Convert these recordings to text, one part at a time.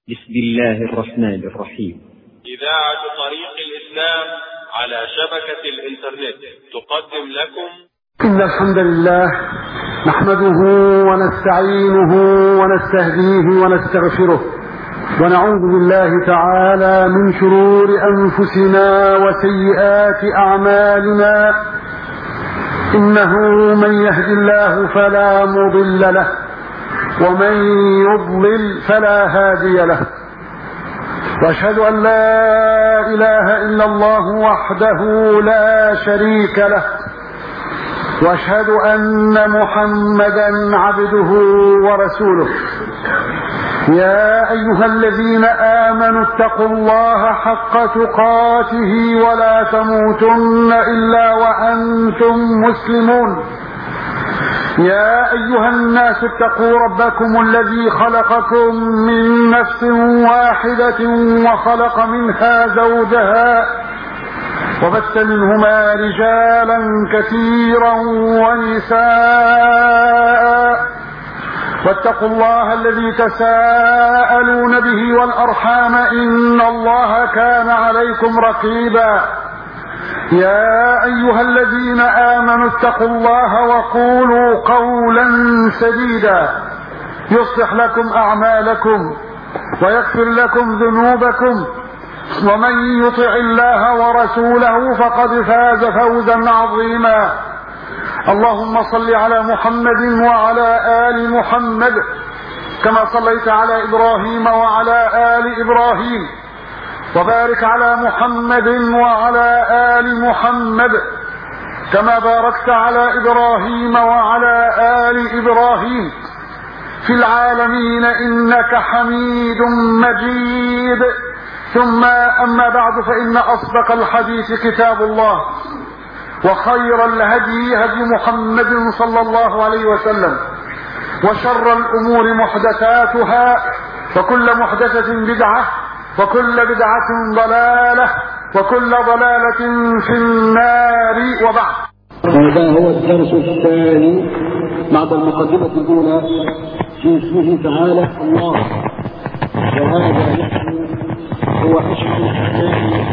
بسم الله الرحمن الرحيم. إذاعة طريق الإسلام على شبكة الإنترنت تقدم لكم إن الحمد لله نحمده ونستعينه ونستهديه ونستغفره ونعوذ بالله تعالى من شرور أنفسنا وسيئات أعمالنا. إنه من يهد الله فلا مضل له ومن يضلل فلا هادي له، واشهد ان لا اله الا الله وحده لا شريك له، واشهد ان محمدا عبده ورسوله. يا ايها الذين امنوا اتقوا الله حق تقاته ولا تموتن الا وانتم مسلمون. يا أيها الناس اتقوا ربكم الذي خلقكم من نفس واحدة وخلق منها زوجها وبث منهما رجالا كثيرا ونساء، واتقوا الله الذي تساءلون به والأرحام إن الله كان عليكم رقيبا. يا أيها الذين آمنوا اتقوا الله وقولوا قولا سديدا يصلح لكم أعمالكم ويغفر لكم ذنوبكم، ومن يطع الله ورسوله فقد فاز فوزا عظيما. اللهم صل على محمد وعلى آل محمد كما صليت على إبراهيم وعلى آل إبراهيم، وبارك على محمد وعلى آل محمد كما باركت على إبراهيم وعلى آل إبراهيم في العالمين إنك حميد مجيد. ثم أما بعد، فإن أصدق الحديث كتاب الله، وخير الهدي هدي محمد صلى الله عليه وسلم، وشر الأمور محدثاتها، وكل محدثة بدعة، وكل بدعة ضلالة، وكل ضلالة في النار. وبعد، هذا هو الدرس الثاني بعد المقدمة الأولى في اسمه تعالى الله، وهذا هو أشهر الأسماء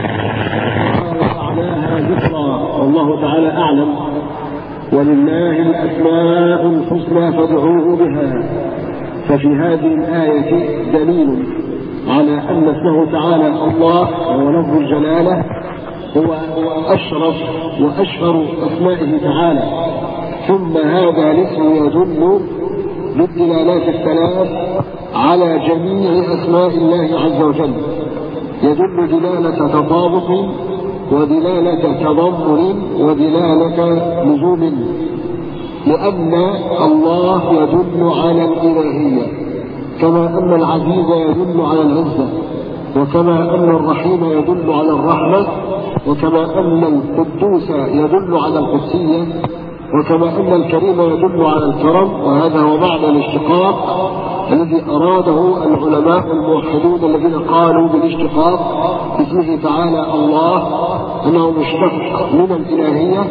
وأعلاها ذكرى، والله تعالى أعلم. ولله الأسماء الحسنى فادعوه بها. ففي هذه الآية دليل على أن اسمه تعالى الله وهو لفظ الجلالة هو أشرف وأشهر أسمائه تعالى. ثم هذا الاسم يدل بالدلالات الثلاث على جميع أسماء الله عز وجل، يدل دلالة تطابق ودلالة تضمن ودلالة لزوم، لأن الله يدل على الإلهية، كما أن العزيز يدل على العزة، وكما أن الرحيم يدل على الرحمة، وكما أن القدوس يدل على القدسية، وكما أن الكريم يدل على الكرم. وهذا هو معنى الاشتقاق الذي أراده العلماء الموحدون الذين قالوا بالاشتقاق اسمه تعالى الله أنه مشتق من الإلهية،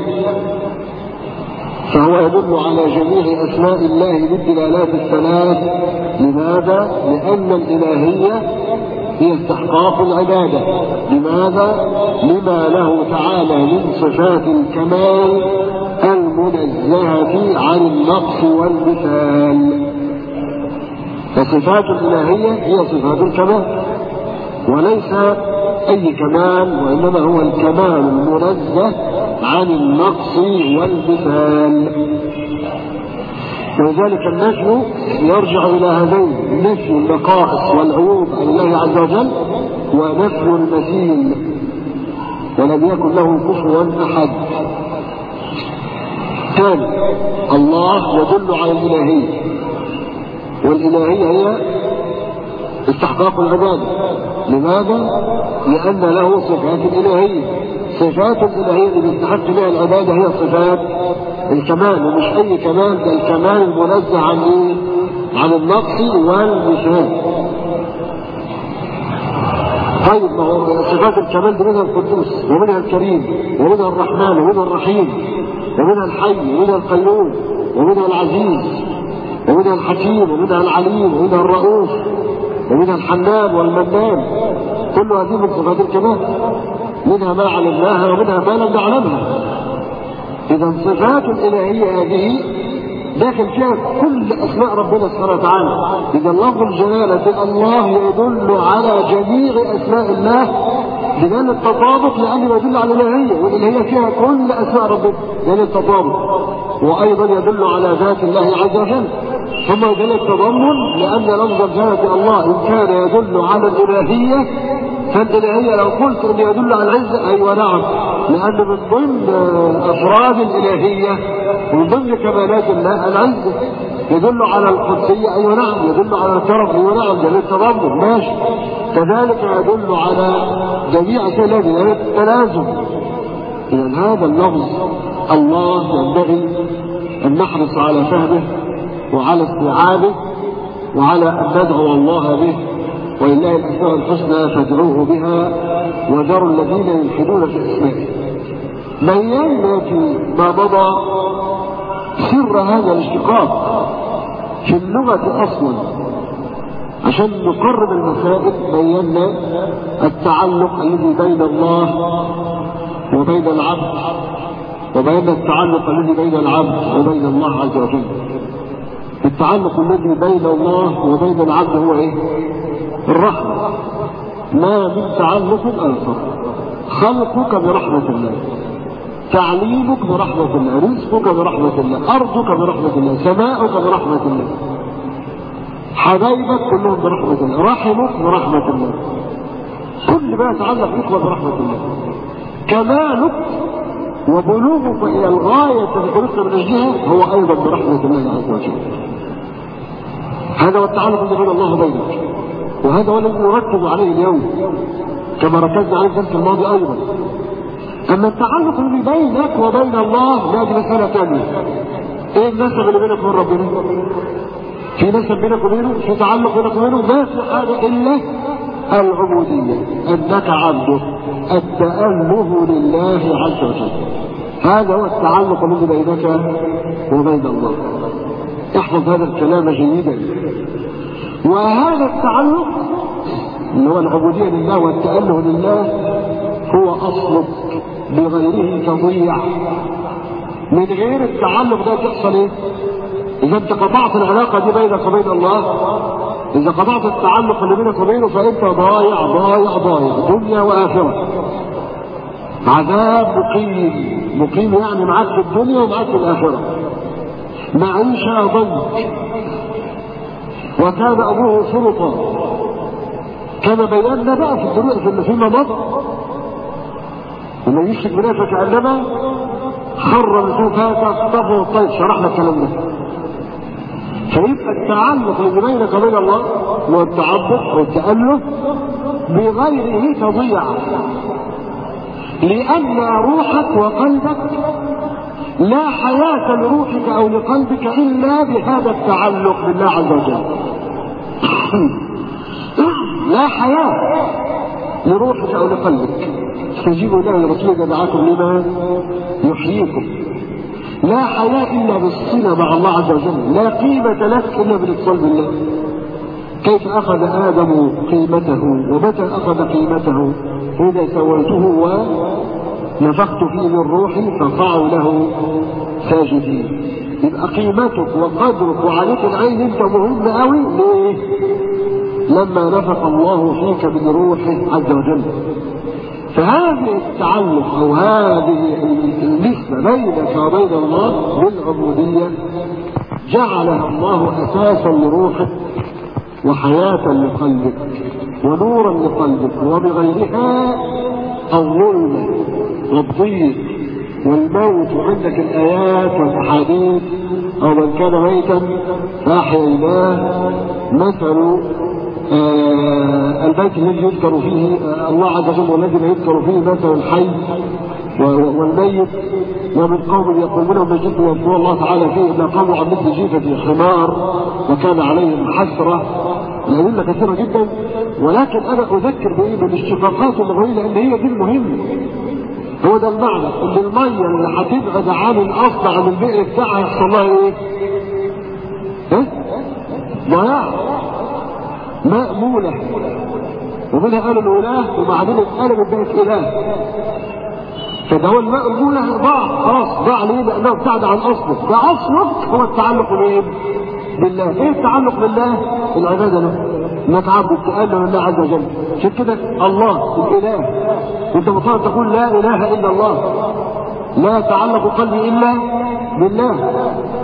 فهو يدل على جميع أسماء الله بالدلالات الثلاث. لماذا؟ لأن الإلهية هي استحقاق العبادة. لماذا؟ لما له تعالى من صفات الكمال المنزهة عن النقص والمثال. فصفات الإلهية هي صفات الكمال، وليس أي كمال، وإنما هو الكمال المنزه عن النقص والمثال. ولذلك النفي يرجع إلى هذين: نفي النقائص والعيوب عن الله عز وجل، ونفي المثيل، ولم يكن له كفوا أحد. ثاني، الله يدل على الإلهية، والإلهية هي استحقاق العبادة. لماذا؟ لأن له صفات الإلهية. صفات الإلهية اللي يستحق بها العبادة هي صفات الكمال، ومش أي كمال، ده الكمال المنزه عن النقص والمثال. طيب، ما هو صفات الكمال دي منها القدوس، ومنها الكريم، ومنها الرحمن، ومنها الرحيم، ومنها الحي، ومنها القيوم، ومنها العزيز، ومنها الحكيم، ومنها العليم، ومنها الرؤوف. ومنها الحنان والمنان، كل هذه من صفات الكمال، منها ما علمناها ومنها ما لم نعلمها. إذا صفات الإلهية هذه داخل فيها كل أسماء ربنا سبحانه وتعالى. إذا لفظ الجلالة الله يدل على جميع أسماء الله بدل التطابق، لأنه يدل على الإلهية، والإلهية فيها كل أسماء ربنا بدل التطابق. وأيضا يدل على ذات الله عز وجل. ثم يدل التضمن، لأن لفظ الجلالة الله إن كان يدل على الإلهية فالإلهية لو قلت أن يدل على العزة، أيوة نعم، لأن من ضمن أفراد الإلهية ومن ضمن كمالات الله العزة. يدل على القدسية، أيوة نعم، يدل على الكرم، أيوة نعم، يدل التضمن، ماشي. كذلك يدل على جميع أسئلة التلازم. إذن هذا اللفظ الله ينبغي أن نحرص على فهمه وعلى استيعابه وعلى أن ندعو الله به. ولله الأسماء الحسنى فادعوه بها وذروا الذين يلحدون في أسمائه. بينا في ما مضى سر هذا الاشتقاق في اللغة أصلا. عشان نقرب المسائل بينا التعلق الذي بين الله وبين العبد، وبين التعلق الذي بين العبد وبين الله عز وجل. التعلق الذي بين الله وبين العبد هو ايه؟ الرحمة. ما من تعلق آخر. خلقك برحمة الله، تعليمك برحمة الله، رزقك برحمة الله، أرضك برحمة الله، سماؤك برحمة الله، حبايبك كلهم برحمة الله، رحمك برحمة الله، كل ما يتعلق بك برحمة الله. كمالك وبلوغك إلى الغاية التي خلقت من أجلها هو أيضا برحمة الله عز وجل. هذا هو التعلق الذي بين الله وبينك، وهذا هو الذي نركز عليه اليوم كما ركزنا عليه الدرس الماضي أيضا. أما التعلق الذي بينك وبين الله لا، دي مسألة ثانية. إيه النسب اللي بينك وبين ربنا؟ في نسب بينك وبينه؟ في تعلق بينك وبينه؟ ما في حاجة إلا العبودية، أنك عبده، التأله لله عز وجل. هذا هو التعلق الذي بينك وبين الله. احفظ هذا الكلام جيدا. وهذا التعلق اللي هو العبودية لله والتأله لله هو أصلك، بغيره تضيع. من غير التعلق ده تحصل ايه؟ إذا انت قطعت العلاقة دي بينك وبين الله، إذا قطعت التعلق اللي بينك وبينه فأنت ضايع ضايع ضايع، دنيا وآخرة. عذاب مقيم يعني معاك في الدنيا ومعاك في الآخرة. معيشة ضنك، وكان أبوه شرطا، كما بينا بقى في الدنيا فيما مضى. لما يشرك بالله فكأنما خر من فاتقطفه الطير، شرحنا الكلام ده. فيبقى التعلق الذي بينك وبين الله والتعبد والتأله بغيره تضيع، لأن روحك وقلبك لا حياة لروحك أو لقلبك إلا بهذا التعلق بالله عز وجل. لا حياة لروحك أو لقلبك. استجيبوا الله لرسوله إذا دعاكم لما يحييكم. لا حياة إلا بالصلة مع الله عز وجل، لا قيمة لك إلا بالاتصال بالله. كيف أخذ آدم قيمته ومتى أخذ قيمته؟ إذا سويته ونفخت فيه من روحي فقعوا له ساجدين. يبقى قيمتك وقدرك وعليك العين انت مهم قوي. ليه؟ لما نفخ الله فيك من روحه عز وجل. فهذه التعلق او هذه النسبة بينك وبين الله بالعبودية جعلها الله اساسا لروحك وحياة لقلبك ونورا لقلبك، وبغيرها الظلم والضيق والموت. وعندك الآيات والأحاديث: أو من كان ميتا فأحييناه. مثل البيت الذي يذكر فيه الله عز وجل والذي لا يذكر فيه مثل الحي والميت. ومن قوم يقولون من جد يذكر الله تعالى فيه إلا قاموا عن مثل جيفة حمار وكان عليهم حسرة. الأدلة كثيرة جدا، ولكن أنا أذكر بالاشتقاقات اللغوية لأن هي دي المهمة. هو ده المعنى، ان المية اللي هتبعد عن الأصل عن البئر بتاعها يحصل لها ايه؟ ضياع. مأمولة، ومنها قالوا الإله وبعدين اتقلبت بقت إله. فده هو المأمولة ضاع، خلاص ضاع ليه؟ لأنه ابتعد عن أصله، فأصلك هو التعلق بالله. إيه التعلق بالله؟ العبادة له، إنك عبد تؤله لله عز وجل. عشان كده الله الإله، أنت مطالب تقول لا إله إلا الله، لا يتعلق قلبي إلا بالله،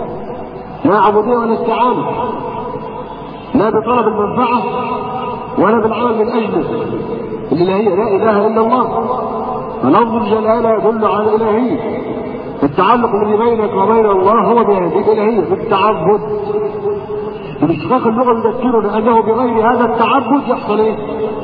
لا عبودية ولا استعانة، لا بطلب المنفعة ولا بالعمل من أجله. الإلهية لا إله إلا الله، فلفظ الجلالة يدل على الإلهية. التعلق الذي بينك وبين الله هو بهذه الإلهية بالتعبد. الاشتقاق اللغة يذكرنا أنه بغير هذا التعبد يحصل إيه؟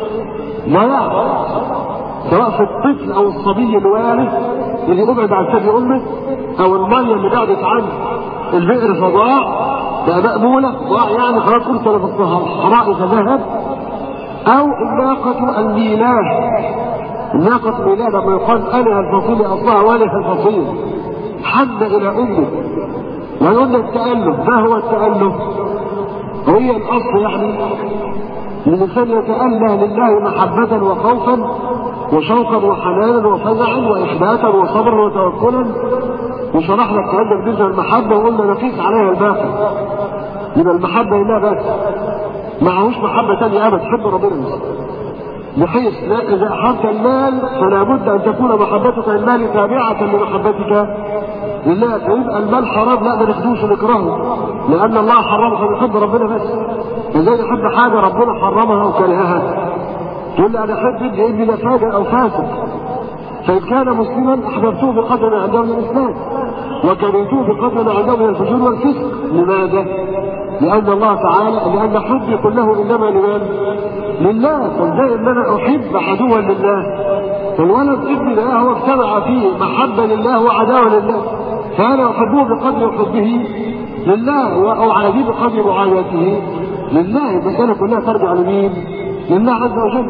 ضياع، سواء في الطفل أو الصبي الوارث اللي أبعد عن ثدي أمه، أو المية اللي بعدت عن البئر فضاع بقى مأمولة، ضاع يعني خلاص أرسل في الصحراء فذهب. أو الناقة الميلاه، الناقة الميلاه لما يقال أله الفصيل أصلها وله الفصيل، حن إلى أمه. ويقولنا التأله، ما هو التأله؟ هي الأصل يعني الإنسان يتأله لله محبة وخوفا وشوقا وحنانا وفزعا وإخباتا وصبرا وتوكلا. وشرح لك الكلام ده بالنسبة للمحبة وقلنا نقيس عليها الباقي، يبقى المحبة لله بس، معهوش محبة تانية أبدا، تحب ربنا بس. بحيث إذا أحببت المال فلا بد أن تكون محبتك للمال تابعة لمحبتك لله. فيبقى المال حرام، لا ما ناخدوش ونكرهه، لأن الله حرمه فنحب ربنا بس. إزاي نحب حاجة ربنا حرمها أو كرهها؟ تقول لي أنا أحب ابني إني لا فاجر أو فاسق، فإن كان مسلما أحببته بقدر ما عنده من الإسلام، وكرهته بقدر ما عنده من الفجور والفسق. لماذا؟ لأن الله تعالى، لأن حبي كله إنما لله. فإزاي إن أنا أحب عدوا لله؟ فالولد ابني ده هو اجتمع فيه محبة لله وعداوة لله، فأنا أحبه بقدر حبه لله وأعاديه بقدر معاداته لله. المسألة كلها ترجع لمين؟ لله عز وجل.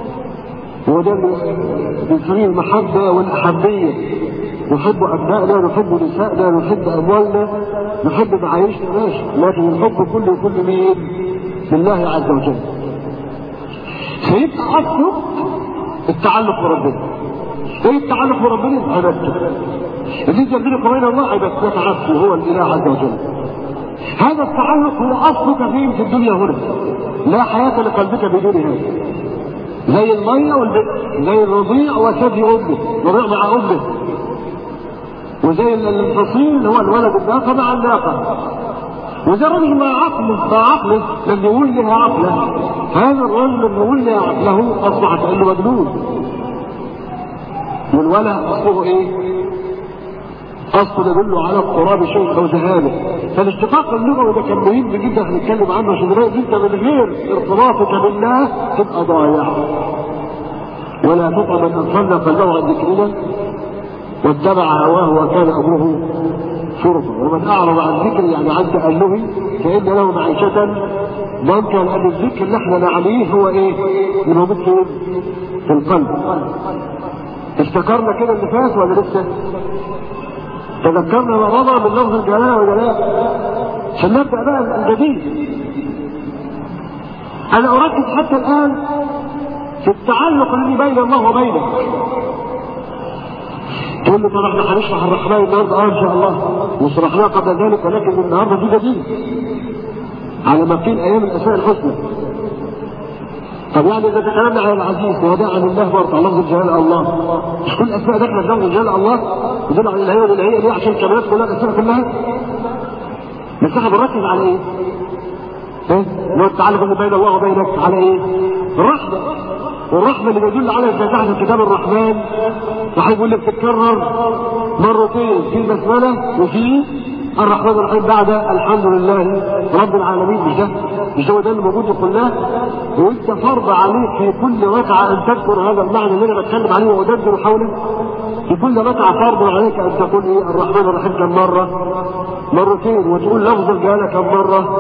وده بنسميه المحبة والأحبية. نحب أبنائنا، نحب نسائنا، نحب أموالنا، نحب معايشنا، ماشي، لكن الحب كله مين؟ لله عز وجل. فيبقى أصله التعلق بربنا. ايه التعلق بربنا؟ عبادته. اللي يجب وبين الله عبادتك عبده، هو الإله عز وجل. هذا التعلق هو أصلك فيه في الدنيا هنا، لا حياة لقلبك بدون هذا. زي المية والبئر، زي الرضيع وثدي أمه، الرضيع مع أمه، وزي الفصيل هو الولد الناقة مع الناقة، وزي الرجل مع عقله لم يقول لها عقله. هذا الرجل لم يقول لها عقله أصبح كأنه مجنون. والولد أصله إيه؟ أصله يدل على اضطراب شيء أو ذهابه. فالاشتقاق اللغوي ده كان مهم جدا هنتكلم عنه، عشان رأيك أنت من غير ارتباطك بالله تبقى ضايع. ولا تطع من أغفلنا قلبه عن ذكرنا واتبع هواه وكان أمره فرطا. ومن أعرض عن ذكري يعني عن تألهي فإن له معيشة ضنكا. لأن الذكر اللي احنا نعنيه هو إيه؟ اللي موجود في القلب. افتكرنا كده اللي فات ولا لسه؟ تذكرنا ما مضى من لفظ الجلالة ولا لا؟ عشان نبدأ بقى الجديد. أنا أركز حتى الآن في التعلق الذي بين الله وبينك. تقول لي طب احنا هنشرح الرحمن النهارده؟ ان شاء الله، وشرحناه قبل ذلك، ولكن النهارده في جديد على ما قيل ايام الاسماء الحسنى. طب يعني اذا تكلمنا عن العزيز وهداء عن الله برضه لفظ الجلال الله، مش كل الاسماء داخله في لفظ الجلال الله يدل على الهيه والالهيه ليه؟ عشان الكمالات كلها الاسماء كلها. بس احنا بنركز على ايه؟ اللي هو التعلق اللي بين الله وبينك على ايه؟ الرحمه. والرحمه اللي بيدل على فتحة كتاب الرحمن وهيقول لك تتكرر مرتين في البسمله وفي الرحمن الرحيم بعد الحمد لله رب العالمين. مش هو ده اللي موجود قلناه؟ وانت فرض عليك في كل ركعه ان تذكر هذا المعنى اللي انا بتكلم عليه وادندن حوله. في كل ركعه فرض عليك ان تقول ايه؟ الرحمن الرحيم كم مره؟ مرتين. وتقول لفظ الجلاله كم مره؟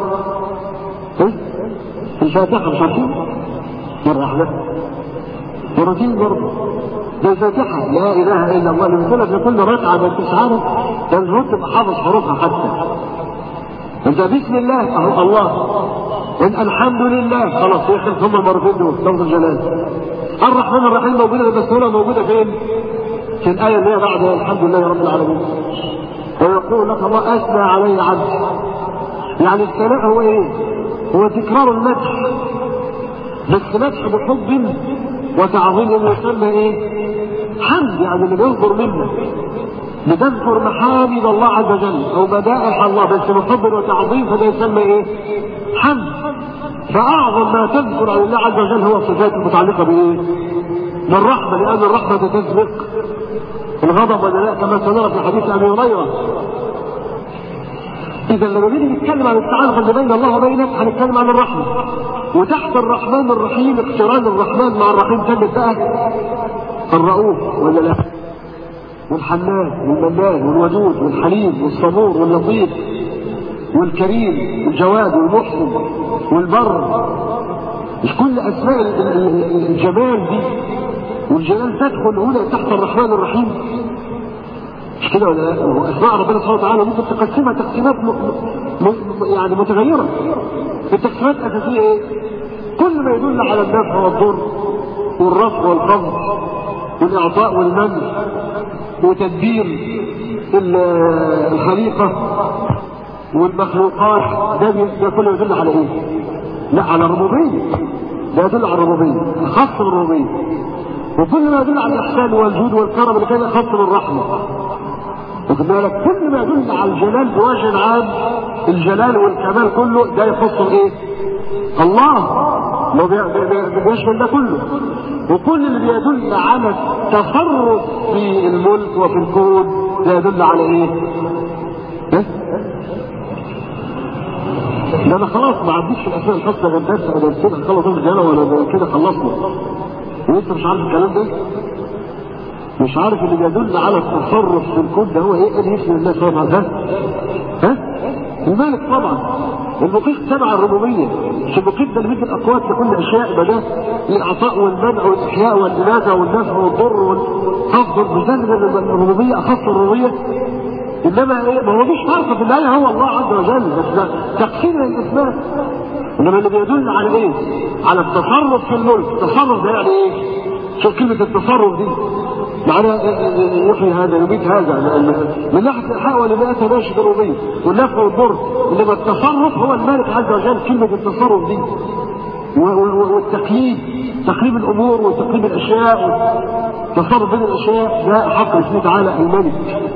في الفاتحه مش عارفين؟ مره واحده مرتين برضه. ده الفاتحه لا اله الا الله اللي بتقولها في كل ركعه ما انتش عارف، ده المفروض تبقى حافظ حروفها حتى. انت بسم الله اهو الله الحمد لله خلاص يخلص هم المرتين دول لفظ الجلال. الرحمن الرحيم موجودة بس هنا موجودة فين؟ في الآية اللي هي بعد الحمد لله رب العالمين. ويقول لك الله أثنى علي عبدي. يعني الثناء هو ايه؟ هو تكرار المدح، بس مدح بحب وتعظيم يسمى ايه؟ حمد. يعني اللي بيصدر منك بتذكر محامد الله عز وجل او مدائح الله بس بحب وتعظيم فده يسمى ايه؟ حمد. فاعظم ما تذكر عن الله عز وجل هو الصفات المتعلقه بايه؟ بالرحمه، لان الرحمه تسبق الغضب ولا لا كما سنرى في حديث ابي هريره. اذا لما نيجي نتكلم عن التعلق اللي بين الله وبينك هنتكلم عن الرحمه، وتحت الرحمن الرحيم اقتران الرحمن مع الرحيم تم بقى الرؤوف ولا لا؟ والحنان والمنان والودود والحليم والصبور واللطيف والكريم والجواد والمحسن والبر. مش كل اسماء الجمال دي والجلال تدخل هنا تحت الرحمن الرحيم؟ مش كده ولا لا؟ اسماء ربنا سبحانه وتعالى ممكن تقسمها تقسيمات يعني متغيره. التقسيمات الاساسيه ايه؟ كل ما يدل على النفع والضر والرفع والخفض والاعطاء والمنع وتدبير الخليقه والمخلوقات، ده كله يدل على ايه؟ لا، على الربوبيه. ده يدل على الربوبيه، خاص بالربوبيه. وكل ما يدل على الاحسان والجود والكرم اللي كان خاص بالرحمه. واخد بالك؟ كل ما يدل على الجلال بوجه عام، الجلال والكمال كله ده يخص ايه؟ الله. لو بيشمل ده كله. وكل اللي بيدل على التصرف في الملك وفي الكون ده يدل على ايه؟ ده انا خلاص ما عنديش الاسماء الخاصه غير بس انا كده خلص الجلاله ولا كده خلصنا. وانت مش عارف الكلام ده؟ مش عارف اللي بيدل على التصرف في الكون ده هو ايه؟ قال يسمي الله سبحانه وتعالى. ها؟ المالك طبعا. المقيت تبع الربوبيه. مش المقيت ده اللي بيدي الاقوات لكل اشياء، يبقى ده الاعطاء والمنع والاحياء والاماته والنفع والضر والخفض. مش ده الربوبيه اخص الربوبيه. انما ايه؟ ما هو مفيش فرق في النهايه، هو الله عز وجل، بس ده تقسيم الاسماء. انما اللي بيدل على ايه؟ على التصرف في الملك. التصرف ده يعني ايه؟ شوف كلمه التصرف دي معناها يحيي هذا يميت هذا، من ناحيه الاحياء والاماته ماشي بالربوبيه والنفع والضر. انما التصرف هو المالك عز وجل. كلمه التصرف دي والتقليد، تقليب الامور وتقليب الاشياء والتصرف بين الاشياء، ده حق اسمه تعالى الملك.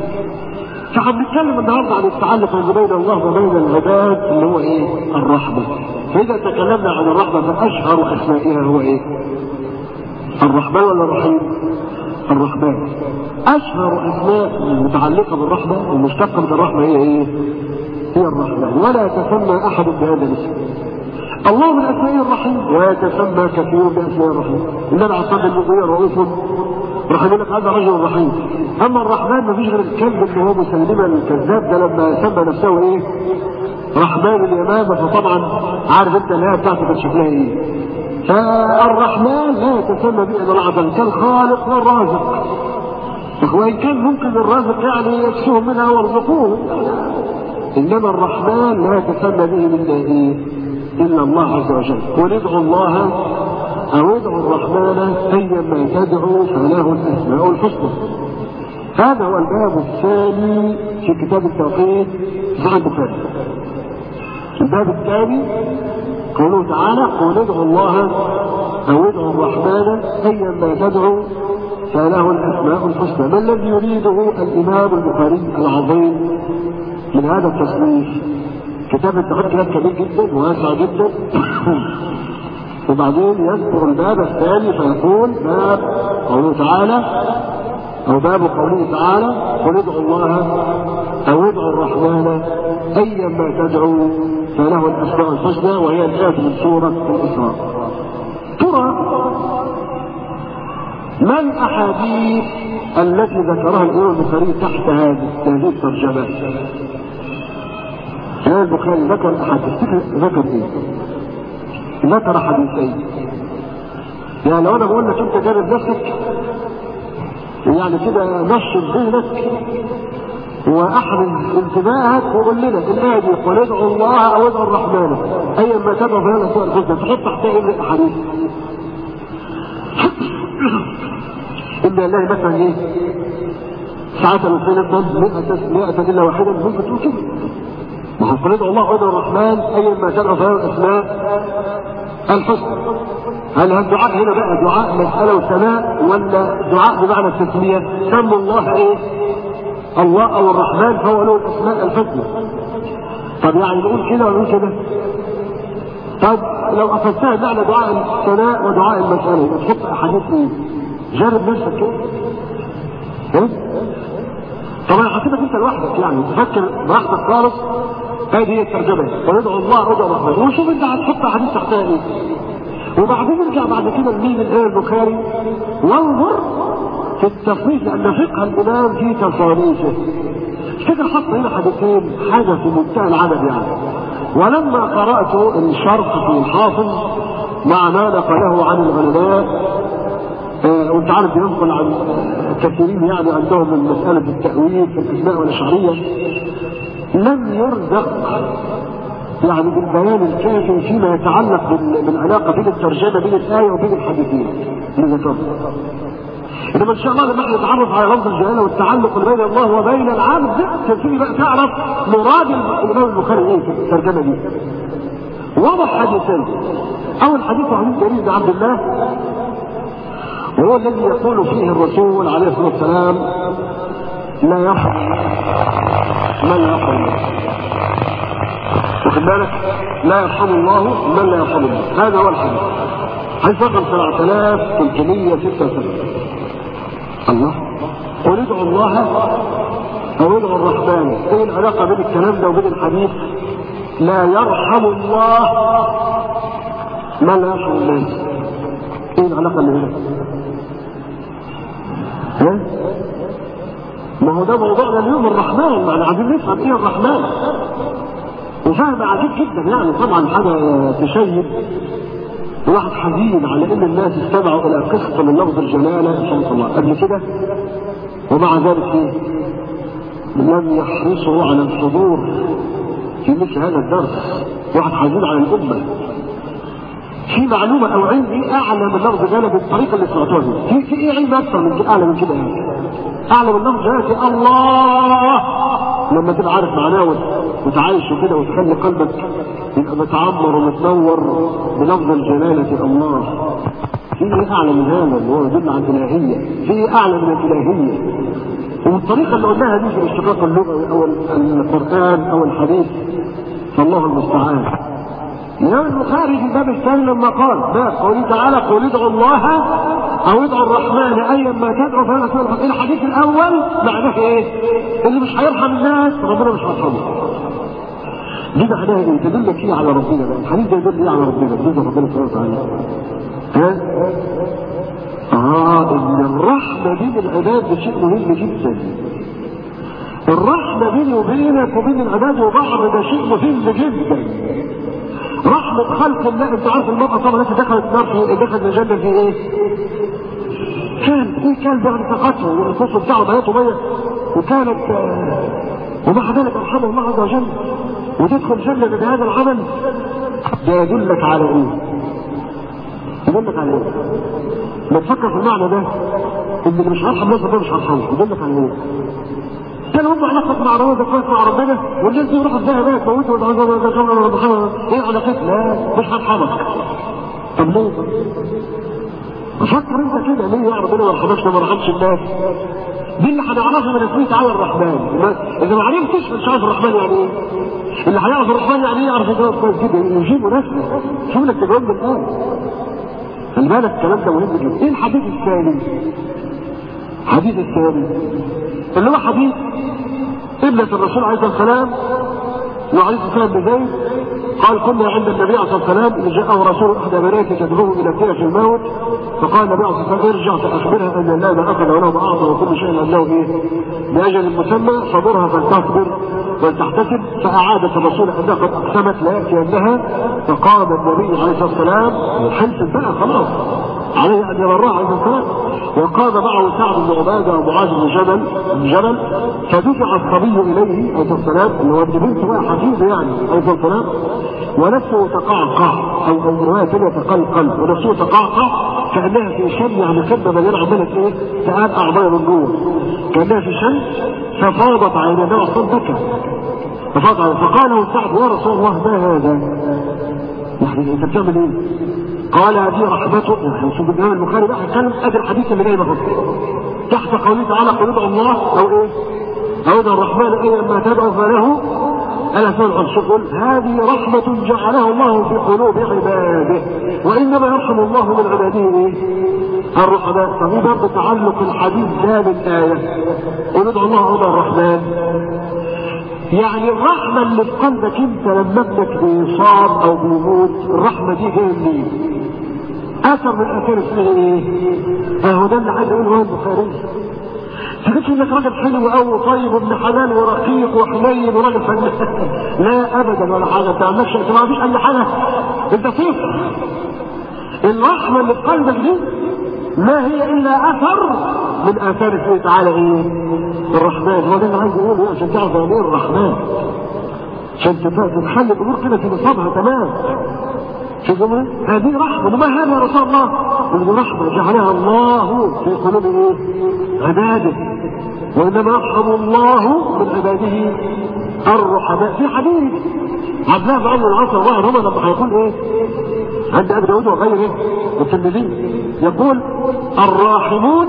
فهنتكلم النهارده عن التعلق اللي بين الله وبين العباد اللي هو ايه؟ الرحمه. فاذا تكلمنا عن الرحمه فاشهر اسمائها هو ايه؟ الرحمن ولا الرحيم؟ الرحمن. اشهر اسماء المتعلقه بالرحمه والمشتقه من الرحمه هي ايه؟ هي الرحمن. ولا يتسمى احد بهذا الاسم. الله من اسمائه الرحيم ويتسمى كثير باسماء الرحيم. النبي عليه الصلاه والسلام رؤوف رحيم، لك هذا رجل رحيم. اما الرحمن ما فيش غير الكلب اللي هو مسلمه الكذاب ده لما سمى نفسه ايه؟ رحمن اليمامه. فطبعا عارف انت الآية بتاعته كان شكلها ايه؟ فالرحمن لا يتسمى به الا الله كالخالق والرازق. وان كان ممكن الرازق يعني يكسوهم منها ويرزقوه، انما الرحمن لا يتسمى به الا الله عز وجل. قل ادعوا الله او ادعوا الرحمن ايما تدعوا فله الاسماء الحسنى. هذا هو الباب الثاني في كتاب التوحيد في صحيح البخاري. الباب الثاني قوله تعالى قل ادعوا الله او ادعوا الرحمن ايما تدعوا فله الاسماء الحسنى. ما الذي يريده الامام البخاري العظيم من هذا التصنيف؟ كتاب التوحيد كتاب كبير جدا وواسع جدا. وبعدين يذكر الباب الثاني فيقول باب قوله تعالى او باب قوله تعالى قل ادعوا الله او ادعوا الرحمن ايما تدعوا فله الاسماء الحسنى، وهي الآية من سورة الإسراء. ترى ما الأحاديث التي ذكرها الإمام البخاري تحت هذه الترجمة؟ الإمام البخاري ذكر أحاديث. ذكر إيه؟ ذكر حديثين. يعني لو أنا بقول لك أنت جرب نفسك يعني كده نشط ذهنك واحرز انتباهك وقول لنا الايه دي قل ادعوا الله او ادعوا الرحمن ايا ما تدعوا فهذا الاسماء الحسنى، تحط تحتها ايه الاحاديث؟ ان الله مثلا ايه؟ ساعات الانسان 100 الا واحدا ممكن تقول كده. ما هو قل ادعوا الله او ادعوا الرحمن ايا ما تدعوا فهذا الاسماء الحسنى. هل الدعاء هنا بقى دعاء مسألة وثناء ولا دعاء بمعنى التسمية؟ سموا الله ايه؟ الله او الرحمن فهو له الاسماء الحسنى. طب يعني نقول كده ولا نقول كده؟ طب لو اخذتها معنى دعاء الثناء ودعاء المسألة يبقى تحط احاديث ايه؟ جرب نفسك كده. طبعا حسيبك انت لوحدك يعني تفكر براحتك خالص. هذه هي الترجمة، وندعو الله وادعو الرحمن، وشوف انت هتحط احاديث تحتها ايه. وبعدين نرجع بعد كده لمين الآية البخاري وانظر في التصنيف لأن فقه الإمام في تصانيفه. كده حط هنا حديثين حاجة في منتهى العدد يعني. ولما قرأت الشرح في الحافظ مع ما نقله عن العلماء وانت عارف ينقل عن كثيرين يعني عندهم من مسألة التأويل في الأسماء والأشعرية لم يرزق يعني بالبيان الكافي فيما يتعلق بالعلاقة بين الترجمة بين الآية وبين الحديثين اللي ذكرنا. إنما إن شاء الله لما احنا نتعرف على لفظ الجلالة والتعلق بين الله وبين العبد تبتدي بقى تعرف مراد الإمام البخاري إيه في الترجمة دي. واضح حديثين. أول حديث عن جرير بن عبد الله وهو الذي يقول فيه الرسول عليه الصلاة والسلام لا يرحم من لا يرحم الله. واخد بالك؟ لا يرحم الله من لا يرحم الله. هذا هو الحديث. حديث رقم 7376. الله قل ادعوا الله او ادعوا الرحمن. ايه العلاقة بين الكلام ده وبين الحديث؟ لا يرحم الله من لا يرحم الناس. ايه العلاقة اللي هنا؟ ما هو ده موضوعنا اليوم الرحمن، يعني عايزين نفهم ايه الرحمن. وفهم عجيب جدا يعني طبعا حاجة تشيب واحد حزين على ان الناس استمعوا الى قصة من لفظ الجلالة ان شاء الله قبل كده ومع ذلك ايه لم يحرصوا على الحضور في مثل هذا الدرس. واحد حزين على الامة في معلومة او علم ايه اعلى من لفظ الجلالة بالطريقة اللي سمعتوها دي. في ايه علم اكثر من اعلى من كده يعني اعلى من لفظ الجلالة الله لما تبقى عارف معناه وتعايش كده وتخلي قلبك يبقى متعمر ومتنور بلفظ الجلالة الله. في ايه اعلى من هذا اللي هو يدل على الالهية؟ في ايه اعلى من الالهية؟ والطريقة اللي قلناها دي في الاشتقاق اللغوي او القرآن او الحديث فالله المستعان. الإمام البخاري في الباب الثاني لما قال باب قوله تعالى قل ادعوا الله او ادعوا الرحمن ايا ما تدعوا فهذا اسمه الرحمن. الحديث الاول معناه ايه؟ اللي مش هيرحم الناس ربنا مش هيرحمه. دي معناها ايه؟ تدل فيه على ربنا بقى. الحديث ده يدل على ربنا يدل ربنا سبحانه وتعالى. ان الرحمه بين العباد ده شيء مهم جدا. الرحمه بيني وبينك وبين العباد وبعض ده شيء مهم جدا. رحمة خلق الله. انت عارف المرأة طبعا التي دخلت النار في دخلت الجنة في ايه؟ كان بعد فقطه والنصوص بتاعه بناته مية وكانت ومع ذلك ارحمه الله عز وجل وتدخل الجنة بهذا العمل. ده يدلك على ايه؟ يدلك على ايه؟ ما تفكر في المعنى ده ان اللي مش هيرحم الناس ده مش هيرحمه. يدلك على ايه؟ كان هم علاقة مع ربنا كويس مع ربنا والناس دي يروحوا ازاي بقى تموتوا ايه علاقتنا؟ لا مش هرحمك. طب ليه؟ فكر انت كده ليه يا ربنا ما رحمكش ما رحمش الناس؟ دي اللي هنعرفها من اسمه تعالى الرحمن. اذا ما عرفتش مش عارف الرحمن يعني ايه. اللي هيعرف الرحمن يعني ايه يعرف يجاوب كويس جدا يجيبه نفسه. شوف لك تجاوب بالآن. خلي بالك الكلام ده مهم جدا. ايه الحديث الثاني؟ الحديث الثاني اللي هو حديث ابنة الرسول عليه الصلاة والسلام وعليه الصلاة والسلام بزيد قال كنا عند النبي عليه الصلاة والسلام إن جاءه رسول إحدى بناته تدعوه إلى كيف الموت فقال النبي عليه الصلاة والسلام ارجع فأخبرها أن الله ما أخذ وله ما أعطى وكل شيء له إيه بأجل مسمى فمرها فلتصبر ولتحتسب. فأعادت الرسول أنها قد أقسمت لا يأتينها فقام النبي عليه الصلاة والسلام حلف بقى خلاص عليه أن يبرها عليه الصلاة والسلام وقام معه سعد بن عباده ومعاذ بن جبل فدفع الصبي اليه عليه السلام اللي هو ابن بنت بقى حفيده يعني عليه السلام، ونفسه تقعقع او روايه ثانيه تقلقل، ونفسه تقعقع كانها في شم، يعني خدمه مليانه عماله ايه تقعقع ميه من جوه كانها في شم، ففاضت عيناه وصدك فقال له سعد يا رسول الله ما هذا؟ يعني انت بتعمل ايه؟ قال هذه رحمته. يعني شوف الامام البخاري بقى هيتكلم ادي الحديث اللي جاي بقى تحت قوله تعالى قل ادعوا الله او ايه؟ او ادعوا الرحمن ايما تدعوا فله الاسماء الحسنى. يقول هذه رحمه جعلها الله في قلوب عباده، وانما يرحم الله من عباده ايه؟ الرحماء. ففي باب تعلق الحديث ده بالايه قل ادعوا الله او ادعوا الرحمن، يعني الرحمة اللي في قلبك انت لما ابنك بيصاب او بيموت، الرحمة دي جاية منين؟ اثر من اثار اسمه ايه؟ اهو ده اللي عايز يقوله البخاري. تحس انك راجل حلو قوي وطيب وابن حلال ورقيق وحنين وراجل فنان. لا ابدا ولا حاجه، انت ما فيش اي حاجه، انت صفر. الرحمة اللي في قلبك دي ما هي الا اثر من اثار اسمه تعالى ايه؟ الرحمن. هو ده اللي عايز يقوله عشان تعرف يعني ايه الرحمن، عشان تخلي الامور كده في نصابها تمام. شوف هذه رحمه. وما هذا يا رسول الله؟ هذه رحمه جعلها الله في قلوب ايه؟ عباده، وانما يرحم الله من عباده الرحماء. في حديث عبد الله بن عمرو العاص الله عنهما لما هيقول ايه عند ابي داود وغيره والترمذي يقول الراحمون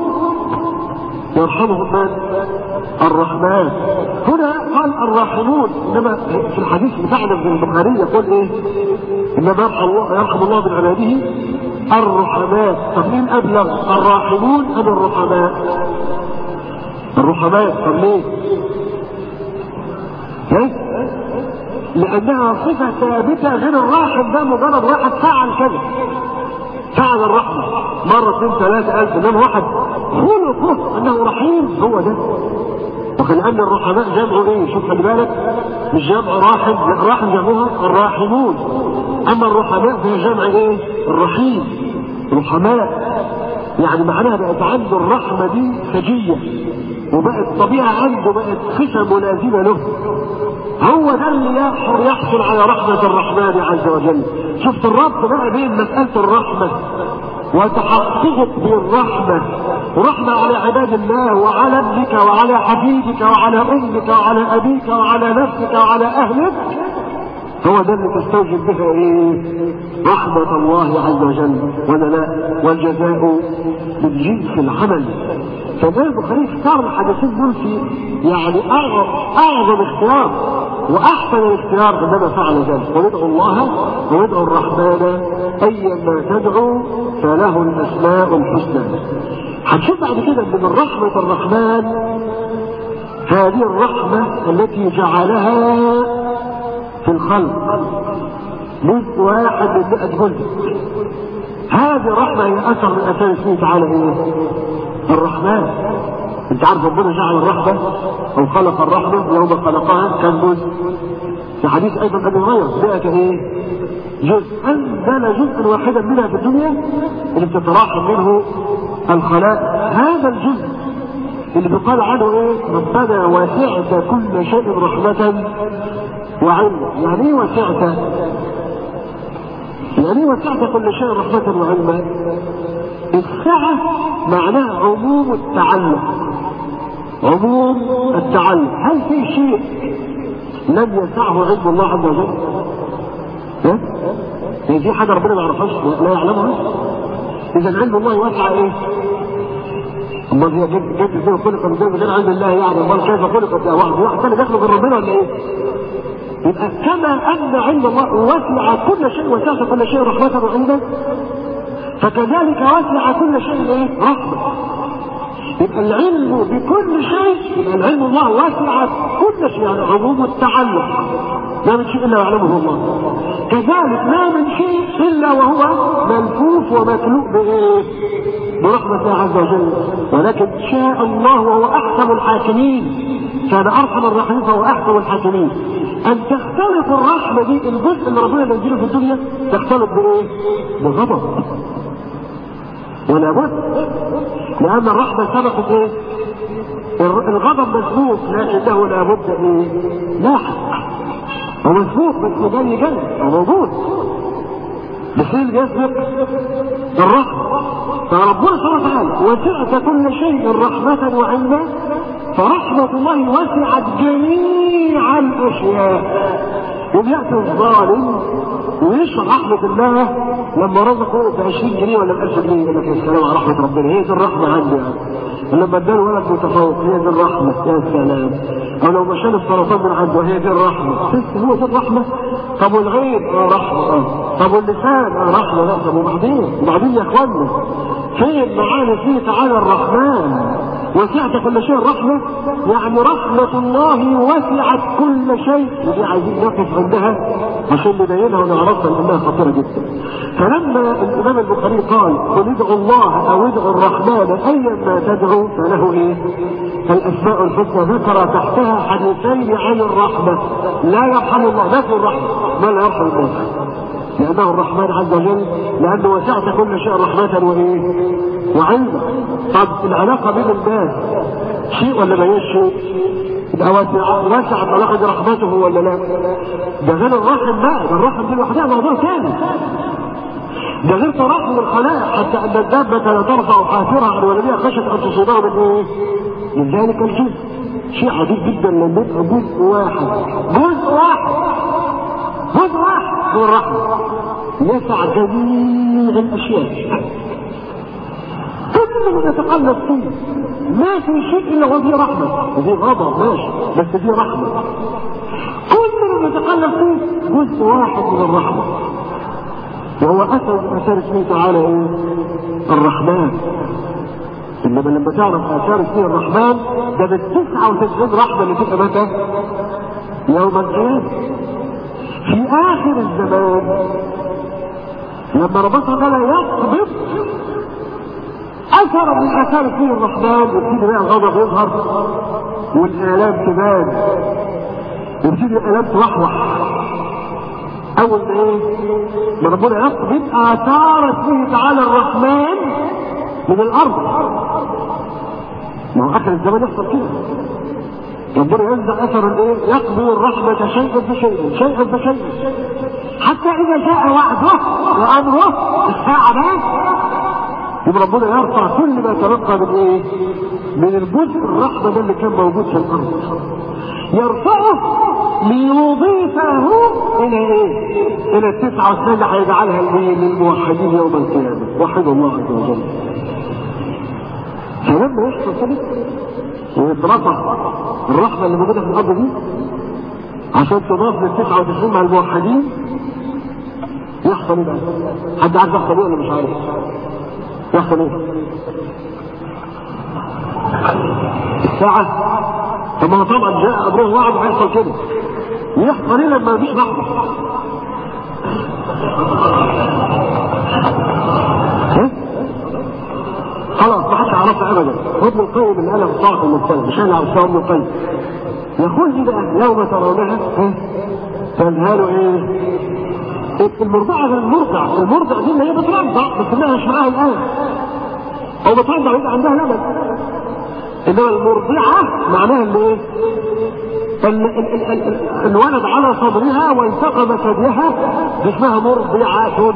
يرحمهم من؟ الرحمن. هنا قال الراحمون، انما في الحديث بتاعنا ابن البخاري يقول ايه؟ انما يرحم الله من عباده الرحماء. طب مين ابلغ؟ الراحمون ام الرحماء؟ الرحماء. طب ليه؟ لانها صفه ثابته، غير الراحم ده مجرد واحد فعل كذا، فعل الرحمه مره 2 3 ألف، انما واحد خلقه انه رحيم هو ده. وكأن الرحماء جمعه ايه؟ شوف خلي بالك، مش جمع راحم، لا راحم جمعها الراحمون، اما الرحماء فهي جمع ايه؟ الرحيم. رحماء يعني معناها بقت عنده الرحمه دي سجيه، وبقت طبيعه عنده، بقت خشب ملازمه له. هو ده اللي يحصل على رحمه الرحمن عز وجل. شفت الربط بقى بين مساله الرحمه وتحققك بالرحمة، ورحمة على عباد الله وعلى ابنك وعلى حبيبك وعلى امك وعلى ابيك وعلى نفسك وعلى اهلك، هو ده اللي تستوجب بها ايه؟ رحمة الله عز وجل. ولا لا؟ والجزاء من جنس العمل. فده البخاري اختار الحديثين دول في يعني اعظم اختيار واحسن الاختيار عندما فعل ذلك. ويدعو الله ويدعو الرحمن ايما تدعو فله الاسماء الحسنى. هنشوف بعد كده ان من رحمة الرحمن هذه الرحمة التي جعلها في الخلق جزء واحد من 100 جزء. هذه الرحمة هي اثر من اثار اسمه تعالى ايه؟ الرحمن. انت عارف ربنا جعل الرحمة او خلق الرحمة يوم خلقها كان جزء. في حديث ايضا ابي هريره 100 ايه؟ جزء. انزل جزءا واحدا منها في الدنيا اللي بتتراحم منه الخلائق. هذا الجزء اللي بيقال عنه ايه؟ ربنا وسعت كل شيء رحمة وعلما. يعني ايه وسعت؟ يعني ايه وسعت كل شيء رحمة وعلما؟ السعة معناها عموم التعلق. عموم التعلق. هل في شيء لم يسعه علم الله عز وجل؟ يعني في حاجة ربنا ما يعرفهاش لا يعلمها؟ إذا علم الله واسع ايه؟ امال هي جد زي خلق من غير علم الله يعني، امال كيف خلقت يا واحد ثاني يخلق ربنا ولا ايه؟ يبقى كما ان علم الله وسع كل شيء، وسع كل شيء رحمة وعلما، فكذلك وسع كل شيء ايه؟ رحمة. يبقى العلم بكل شيء، يبقى العلم الله وسع كل شيء، يعني عموم التعلق. لا من شيء الا يعلمه الله. كذلك لا من شيء الا وهو ملفوف ومكلوء بايه؟ برحمة الله عز وجل. ولكن شاء الله وهو احكم الحاكمين، كان ارحم الراحمين فهو احكم الحاكمين، ان تختلط الرحمة دي الجزء اللي ربنا ينزله في الدنيا تختلط بايه؟ بغضب. ولا بد، لأن الرحمة سبقت ايه؟ الغضب مسبوق، لكنه لا بد ايه؟ لاحق. هو مسبوق بس جاي جاي موجود، بس يسبق الرحمة. فربنا سبحانه وتعالى وسعت كل شيء رحمة وعلما، فرحمة الله وسعت جميع الأشياء. وبيأتي الظالم ويشرح رحمة الله لما رزقه ب20 جنيه ولا ب1000 جنيه، يقول لك يا سلام على رحمة ربنا، هي دي الرحمة عندي يعني. ولما اداله ولد متفوق، هي دي الرحمة، يا سلام. او لو مشان السرطان من عنده، هي دي الرحمة. هو دي الرحمة. طب والعين رحمة، طب واللسان رحمة، لا. طب وبعدين يا اخوانا، فين معاني فيه تعالى الرحمن وسعت كل شيء الرحمة؟ يعني رحمة الله وسعت كل شيء، ودي عايزين نقف عندها عشان نبينها ونعرفها لانها خطيرة جدا. فلما الامام البخاري قال قل ادعوا الله او ادعوا الرحمن ايا ما تدعوا فله ايه؟ الاسماء الحسنى، ذكر تحتها حديثين عن الرحمة. لا يرحم الله، نفي الرحمة، ما لا يرحم الله، لأنه الرحمن عز وجل، لأنه وسعت كل شيء رحمة وإيه؟ وعلما. طب العلاقة بين الناس شيء ولا ما هيش شيء؟ وسعت علاقة رحمته ولا لا؟ ده غير الرحم بقى، ده الرحم دي لوحدها موضوع ثاني. ده غير تراحم الخلائق، حتى أن الدابة لا ترفع حافرها عن ولدها خشية أن تصيبها من إيه؟ من ذلك الجزء. شيء عجيب جدا لما يبقى جزء واحد هو الرحمة يسع جميع الأشياء. كل من يتقلب فيه ما في شيء إلا وفيه رحمة، وفيه غضب ماشي، بس فيه رحمة. كل من يتقلب فيه جزء واحد من الرحمة، وهو أثر اسمه تعالى إيه؟ الرحمن. إنما لما تعرف آثار اسمه الرحمن، ده بال99 رحمة اللي تبقى متى؟ يوم القيامة. في آخر الزمان لما ربنا تعالى يقبض أثر من آثار فيه الرحمن، ويبتدي بقى الغضب يظهر والآلام تبان، ويبتدي الآلام توحوح. أول ما إيه؟ ما ربنا يقبض آثار اسمه تعالى الرحمن من الأرض. ما هو آخر الزمان يحصل كده، ربنا ينزع اثر الايه؟ يقبل الرحمة شيئا فشيئا، حتى اذا جاء وعده وامره الساعة بقى، يبقى ربنا يرفع كل ما تلقى من ايه؟ من الجزء الرحمة ده اللي كان موجود في الارض، يرفعه ليضيفه الى ايه؟ الى 99 اللي هيجعلها للموحدين يوم القيامة. وحدوا الله عز وجل. فلما يحصل كده ويترفع الرحمة اللي موجودة في الأرض دي عشان تضاف لل99 مع الموحدين، يحصل ايه بقى؟ حد عارف يحصل ايه ولا مش عارف؟ يحصل ايه؟ الساعة. طب ما طبعا جاء أمره وعد وهيحصل كده. يحصل ايه لما مفيش رحمة؟ خلاص ما حدش عرفها ابدا. ابن القيم اللي قالها الصاحب المختلف، مش انا عرفتها ابن القيم. يقول لي بقى يوم ترونها تذهلوا ايه؟ المرضعة غير المرضع دي اللي هي بترضع بس انها مش معاها الان، او بترضع ويبقى عندها لبن. انما المرضعة معناها اللي ايه؟ الولد على صدرها والتقم ثديها، اسمها مرضعة.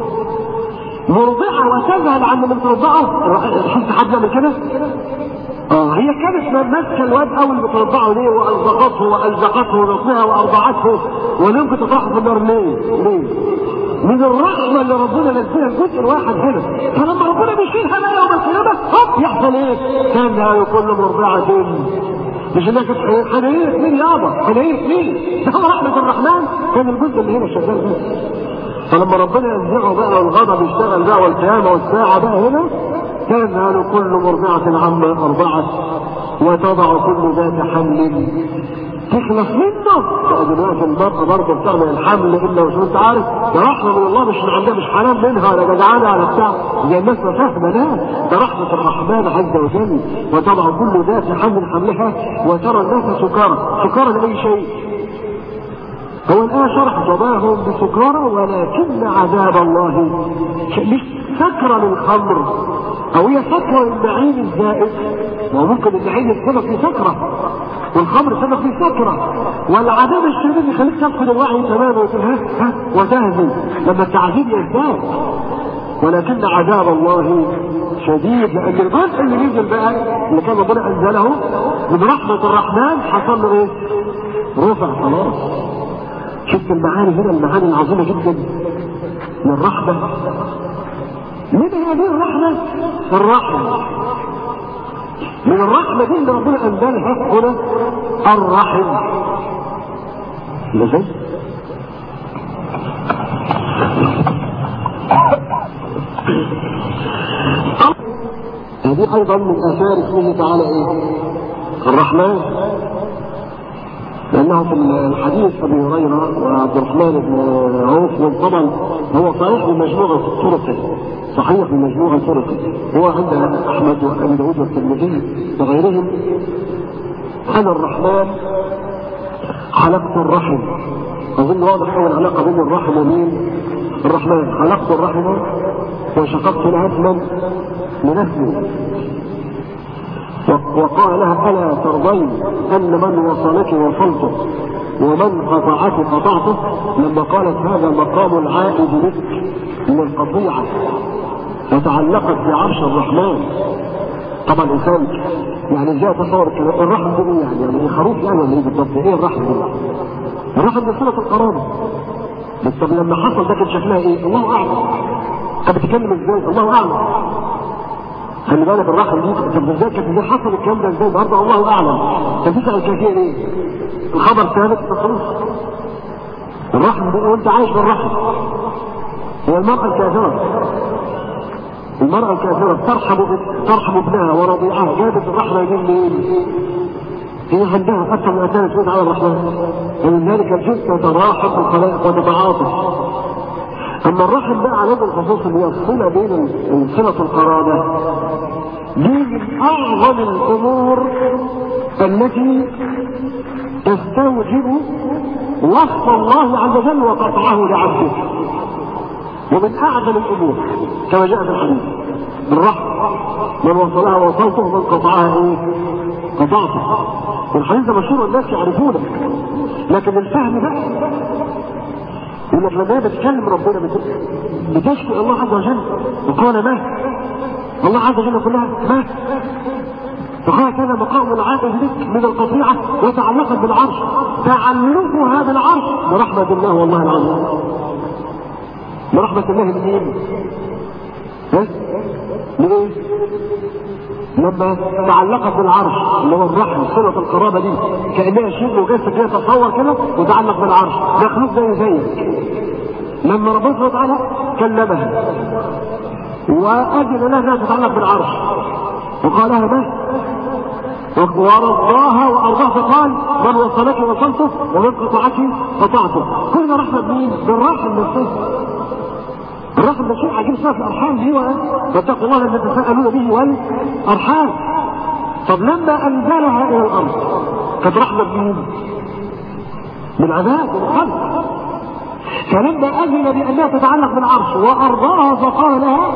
مرضعة وتذهل عن من ترضعه. شفت حد من كده؟ هي كانت ماسكه الواد اول بترضعه ليه والزقته ونصها وارضعته، ولا يمكن تطرحه في النار ليه؟ من الرحمه اللي ربنا نزلها الجزء الواحد هنا. فلما ربنا بيشيلها بقى يوم القيامه هوب يحصل ايه؟ كان هذا كل مرضعه مش انك حنينه مين يابا؟ حنينه مين؟ ده هو رحمه الرحمن. كان الجزء اللي هنا شغال بس. فلما ربنا ينزعه بقى والغضب يشتغل بقى والقيامة والساعة بقى هنا، تذهل كل مرضعة عما أرضعت وتضع كل ذات حمل تخلص منه. دلوقتي المرأة برضه بتعمل الحمل إلا وشو أنت عارف، ده رحمة من الله، مش من عندها، مش حرام منها ولا جدعانة ولا بتاع زي الناس ما فاهمة. لا، ده رحمة الرحمن عز وجل. وتضع كل ذات حملها وترى الناس سكارى لأي شيء. هو الآن شرح جباهم بسكارى ولكن عذاب الله مش سكرة للخمر او هي فتوى النعيم الزائد، وممكن النعيم السبب في سكره، والخمر سبب في سكره، والعذاب الشديد يخليك تفقد الوعي تماما وتهزم لما التعذيب يزداد. ولكن عذاب الله شديد، لان الجزء اللي نزل بقى اللي كان ربنا انزله من رحمه الرحمن حصل له ايه؟ رفع خلاص. شفت المعاني هنا، المعاني العظيمه جدا من الرحمه. من هذه الرحمه؟ الرحمه من الرحمه دي اللي ربنا انزلها هنا الرحم. لازم هذه ايضا من اثار اسمه تعالى ايه؟ الرحمن، لانه في الحديث ابي هريره وعبد الرحمن بن عوف طبعا هو صحيح بمجموعه طرقه، صحيح بمجموعه طرقه، هو عند احمد وابي داود والترمذي وغيرهم. انا الرحمن خلقت الرحم، اظن واضح اول علاقه بين الرحم ومين؟ الرحمن. خلقت الرحم وشققت العظم لنفسي، وقال لها الا ترضين ان من وصلك وصلته ومن قطعك قطعته. لما قالت هذا مقام العائد بك من القطيعه وتعلقت بعرش الرحمن. طبعا الانسان يعني جاء تصور الرحم ده ايه يعني خروف يعني ولا ايه بالضبط؟ ايه الرحم ده؟ الرحم ده صله القرابه. بس طب لما حصل ده كان شكلها ايه؟ الله اعلم. طب بتتكلم ازاي؟ الله اعلم. خلي بالك الرحم دي طب ازاي كانت ازاي حصل الكلام ده ازاي؟ برضه الله اعلم. طب تسال الكيفيه ليه؟ الخبر ثابت خلاص. الرحم دي وانت عايش بالرحم. هي المرأة الكافرة، المرأة الكافرة ترحم ابنها ورضيعها، جابت الرحمة دي منين؟ هي عندها أكثر من أسنان سود على الرحمن، ومن ذلك الجزء تتراحم الخلائق وتتعاطف. أما الرحم بقى على هذا الخصوص اللي هي الصلة بين صلة القرابة دي من أعظم الأمور التي تستوجب وصف الله عز وجل وقطعه لعبده، ومن أعظم الأمور كما جاء في الحديث الرحم من وصلها وصلته ومن قطعها ايه؟ قطعته. والحديث ده مشهور الناس يعرفونه، لكن الفهم بقى يقول لك لما بتكلم ربنا بتشكي الله عز وجل وقال ما الله عز وجل كلها ما فقال كان مقام العائد لك من القطيعة وتعلقت بالعرش، تعلقها بالعرش برحمة الله والله العظيم، برحمة الله منين؟ ليه؟ لما تعلقت بالعرش اللي هو الرحم صلة القرابة دي كأنها شيء وجسد كده تصور كده وتعلق بالعرش، مخلوق زيك. لما ربنا سبحانه وتعالى كلمها وأجل لها انها تتعلق بالعرش وقال لها ما ورضاها وارضاها، فقال من وصلك وصلته ومن قطعك قطعته. كل رحمة مين؟ بالرحم نفسه. الرحم ده شيء عجيب صار في الارحام دي، واتقوا الله الذي تساءلون به والارحام. طب لما انزلها الى الارض كانت رحمة مين؟ بالعذاب والخلق. فلما اذن بانها تتعلق بالعرش وارضاها فقال لها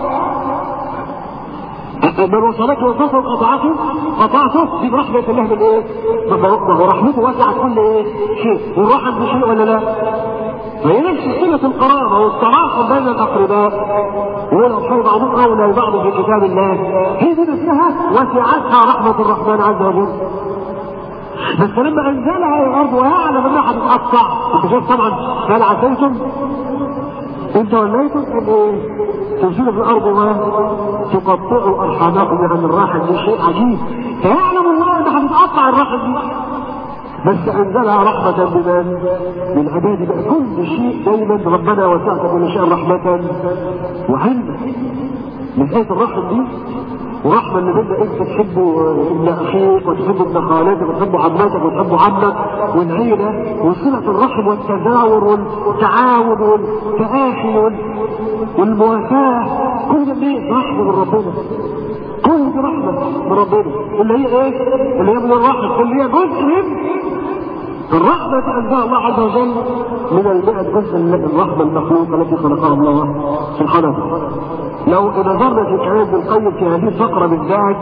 من وصلك وصلته قطعته دي برحمة الله من ايه؟ ورحمته وسعت كل ايه؟ شيء، والرحم بشيء ولا لا؟ فهي نفس صلة القرابة والتراحم بين الأقرباء، ولو كان بعضهم أولى لبعض في كتاب الله، هي دي نفسها وسعتها رحمة الرحمن عز وجل. بس لما أنزلها إلى الأرض ويعلم أنها هتتقطع، أنت شايف طبعا هل عسيتم إن توليتم أن تنزلوا في الأرض وتقطعوا أرحامكم؟ يعني الراحم دي شيء عجيب، فيعلم الله أنها هتتقطع الراحم دي، بس انزلها رحمة بمن؟ من عباده بقى. كل شيء دايما ربنا وسعت كل شيء رحمة وعلما. من آية الرحمة دي ورحمة اللي بدأ انت تحب ابن اخيك وتحب ابن خالتك وتحب عمتك وتحب عمك والعيلة وصلة الرحم والتزاور والتعاون والتآخي والمواساة، كل ده ايه؟ رحمة من ربنا. كل دي رحمة من ربنا اللي هي ايه؟ اللي هي من الرحمة اللي هي جزء من الرحمة أنزلها الله عز وجل من 100 جزء من الرحمة المخلوقة التي خلقها الله سبحانه وتعالى. لو نظرنا في كلام ابن القيم في هذه الفقرة بالذات،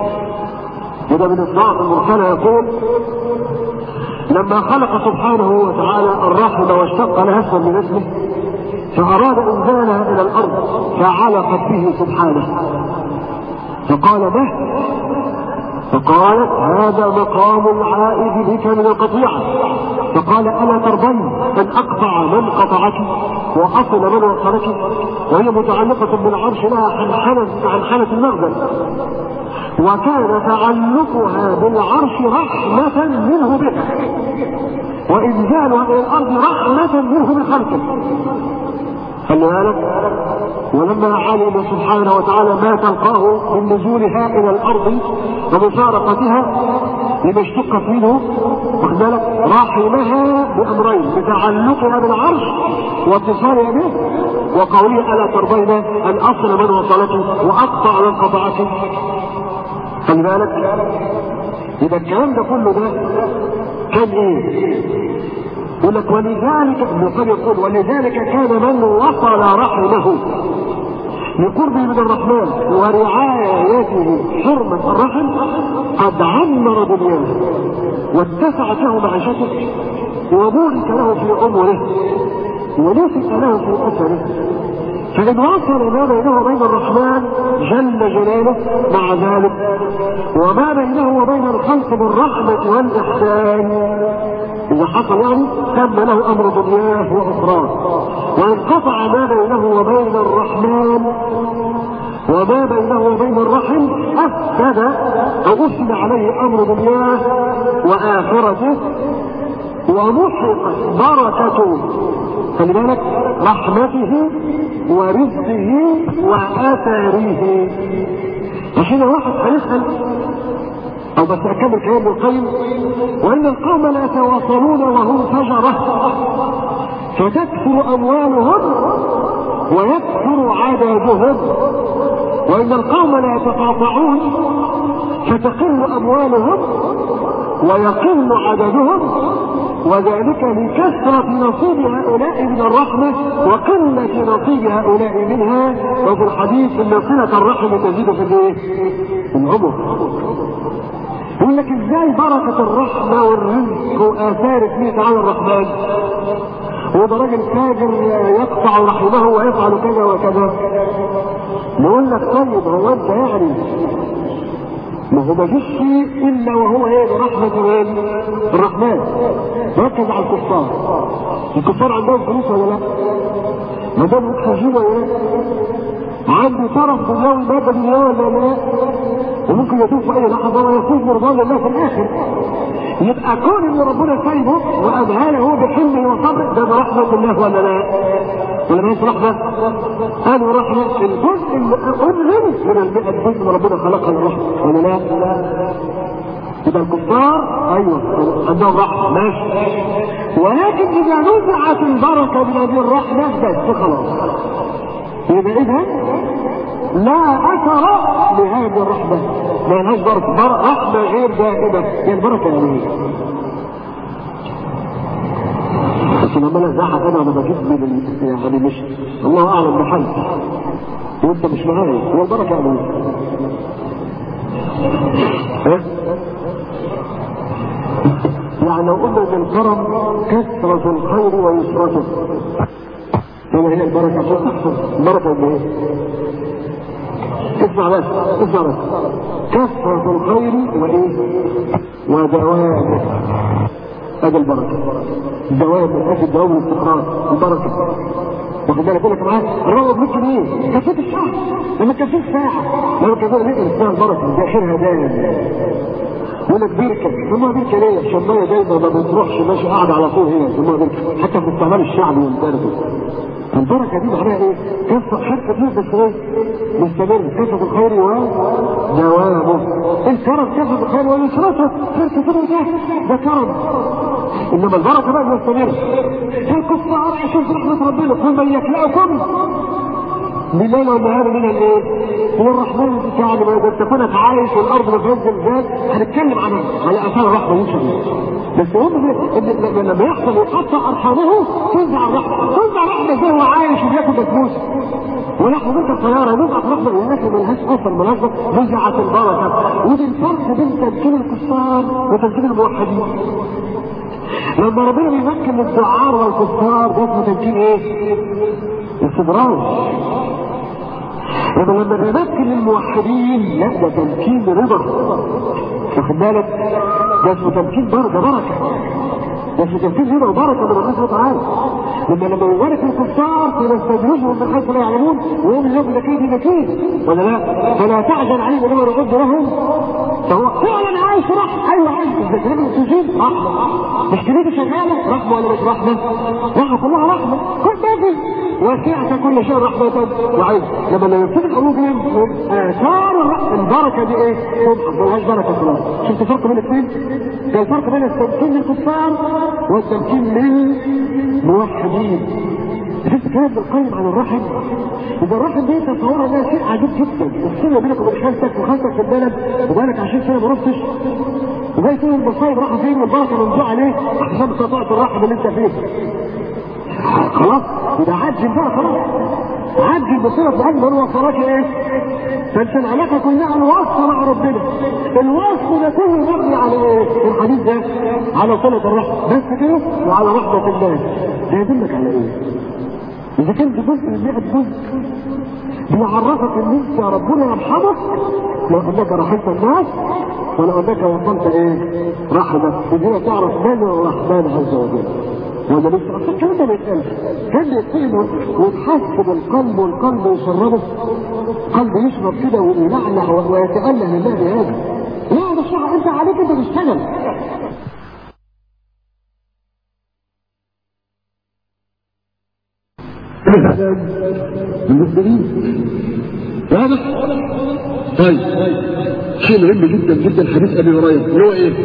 وده من الصاعق المرسلة، يقول: لما خلق سبحانه وتعالى الرحم واشتق لها اسما من اسمه فأراد إنزالها إلى الأرض فعلقت به سبحانه، فقال: به، فقالت: هذا مقام العائد بك من القطيعة. فقال: ألا ترضين أن أقطع من قطعك وأصل من وصلك؟ وهي متعلقة بالعرش لها حنحنة المغزل، وكان تعلقها بالعرش رحمة منه بها، وإنزالها إلى الأرض رحمة منه بخلقه. خلي بالك، ولما علم سبحانه وتعالى ما تلقاه من نزولها الى الارض ومفارقتها لما اشتقت منه، واخد بالك، رحمها بامرين: بتعلقها بالعرش واتصالها به، وقوله: الا ترضين ان اصل من وصلك واقطع من قطعك. خلي بالك، يبقى الكلام ده كله ده كان ايه؟ يقول لك: ولذلك ابن القيم يقول: ولذلك كان من وصل رحمه لقربه من الرحمن ورعايته حرمة الرحم قد عمر دنياه واتسعت له معيشته وبورك له في عمره ونسك له في اثره. فإن وصل ما بينه وبين الرحمن جل جلاله مع ذلك وما بينه وبين الخلق بالرحمة والإحسان، إذا حصل يعني تم له أمر دنياه وأخراه. وانقطع ما بينه وبين الرحمن وما بينه وبين الرحم أفسد أو أفسد عليه أمر دنياه وآخرته ومحقت بركته، خلي بالك، رحمته ورزقه وآثاره. عشان واحد هيسأل او بس اكمل كلام ابن القيم: وان القوم لا يتواصلون وهم فجرة فتكثر اموالهم ويكثر عددهم، وان القوم لا يتقاطعون فتقل اموالهم ويقل عددهم، وذلك لكثرة نصيب هؤلاء من الرحمة وقلة نصيب هؤلاء منها. وفي الحديث ان صلة الرحم تزيد في الايه؟ في العمر. يقول لك: ازاي بركة الرحمة والرزق وآثار اسمه تعالى الرحمن وده راجل فاجر يقطع رحمه ويفعل كذا وكذا؟ نقول لك: طيب هو انت يعني ما هو ما فيش شيء الا وهو ايه؟ برحمة من الرحمن. ركز على الكفار. الكفار عندهم فلوس ولا لا؟ عندهم محتاجين ولا لا؟ عنده طرف دنيوي مادة دنيوي ولا لا؟ وممكن يتوب في اي لحظة ويفوز برضان الله في الاخر. يبقى كون ان ربنا سايبه وامهاله بحلمه وصبر ده برحمة الله ولا لا؟ ولا ما رحمة؟ قالوا رحمة الجزء اللي أنزل من 100 جزء ربنا خلقها للرحمة ولا لا؟ يبقى الكفار ايوه عندهم رحمة ماشي، ولكن اذا نزعت البركة من هذه الرحمة بس خلاص، يبقى اذا لا اثر لهذه الرحمة، ما لهاش بركة، رحمة غير دائمة. هي البركة يعني بس لما انا زعق انا بجيب من يعني مش الله اعلم بحل وانت مش معايا، هو البركة يعني يعني لو قلنا ان الكرم كثرة الخير ويسرته، هنا هي البركة عشان تحصل البركة اللي ايه؟ اسمع بس كثرة الخير وايه؟ ودوامه. هذا البركة الدوام من اجل دوام الاستقرار البركة. واخد بالك يقول لك معاه الرغب ممكن ايه؟ كفيت الشهر لما كفيت ساعة لما كفيت نقل اسمها البركة داخلها دائما. يقول لك بركة، سموها بركة ليه؟ عشان المية دايما ما بتروحش ماشي قاعدة على طول، هنا سموها بركة حتى في استعمال الشعبي والبركة. البركة دي معناها ايه؟ كثرة حركة فيه بس ايه؟ مستمر، كثرة الخير ودوامه. الكرم كثرة الخير ويسرته، فرصة ده كرم. انما البركة بقى مستمر. الكفار عشان رحمة ربنا كل من يكلأكم بالليل والنهار من الايه؟ هو الرحمن يعني ما تكونك عايش والارض ما فيهاش زلزال هنتكلم على اثار الرحمه ان شاء الله. بس هم لما يحصل يقطع ارحامه تنزع الرحمه، تنزع الرحمه زي هو عايش وبياكل بسبوسه. ونحن نركب الطياره نضغط رحمه والناس ما لهاش اصلا مناسبه نزعت البركه. ودي الفرق بين تمكين الكفار وتمكين الموحدين. لما ربنا بيمكن الدعار والكفار ده اسمه تمكين ايه؟ استدراج. لما بيمكن الموحدين لا ده تمكين رضا. واخد بالك؟ ده اسمه تمكين بركه. ده اسمه تمكين رضا وبركه من الله سبحانه وتعالى. لما يبارك الكفار فيستدرجهم من حيث لا يعلمون وهم اليوم لكيد مكين ولا لا؟ فلا تعجل عليهم انما نرد لهم فهو فعلا عايش رحمه. ايوه عايش اذا كلمه تجيب رحمه مش كلمه شغاله رحمه ولا مش رحمه؟ رحمه كلها رحمه كل باذن وسعت كل شيء رحمه وعز. لما يمسك قلوبهم اثار البركه دي ايه؟ تبقى ملهاش بركه في الارض. شفت الفرق بين الاثنين؟ ده الفرق بين التمكين للكفار والتمكين للموحدين. شفت كلام ابن القيم عن الرحم؟ اذا الرحم دي تصورها انها شيء عجيب جدا، الصله بينك وبين خالتك وخالتك في البلد وبقالك 20 سنه ما رحتش وجاي تقول المصايب راحوا فين والبركه منزوع عليه عشان استطعت الرحم اللي انت فيه. خلاص يبقى عجل بقى خلاص. عجل بصيرة العجل ما وصلك ايه؟ فانت العلاقه كلها الوصف مع ربنا. الوصف ده كله مبني على ايه؟ الحديث ده على صلة الرحم بس كده وعلى رحمة الله. ده يدلك على ايه؟ اذا كنت جزء من 100 جزء بيعرفك ان انت ربنا يرحمك لو انك رحمت الناس ولو انك وصلت ايه؟ رحمك. وهنا تعرف من الرحمن عز وجل. ولا مش عشان كده ما يتقالش كان يتقلب وتحسب القلب والقلب يشربه قلب يشرب كده ويلعلع ويتأله لله بهذا. لا ده الشيء انت عليك انت تشتغل. المسلمين واضح؟ طيب شيء مهم جدا جدا حديث ابي هريره اللي هو ايه؟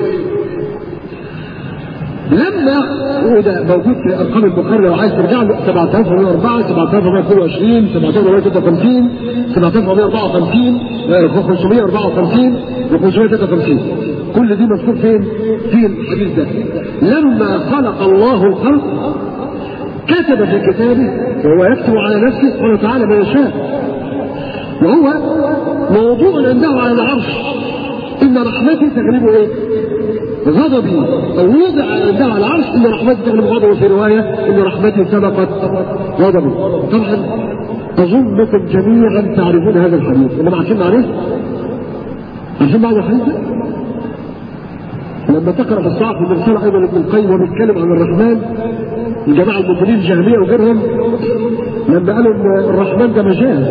لما وده موجود في ارقام البخاري لو عايز ترجع له 7104 7122 7153 7454 554 و553 كل دي مذكور فين؟ في الحديث ده. لما خلق الله الخلق كتب في كتابه وهو يكتب على نفسه سبحانه وتعالى ما يشاء وهو موضوع عنده على العرش ان رحمتي تغلب ايه؟ غضبي او وضع عنده على العرش ان رحمتي تغلب غضبي. في روايه ان رحمتي سبقت غضبي. طبعا اظنكم جميعا تعرفون هذا الحديث. انما عشان نعرف عشان بعد الحديث لما تقرا في الصحف من رساله ايضا ابن القيم وبيتكلم عن الرحمن الجماعه المبتدئين الجهميه وغيرهم لما قالوا ان الرحمن ده مجاز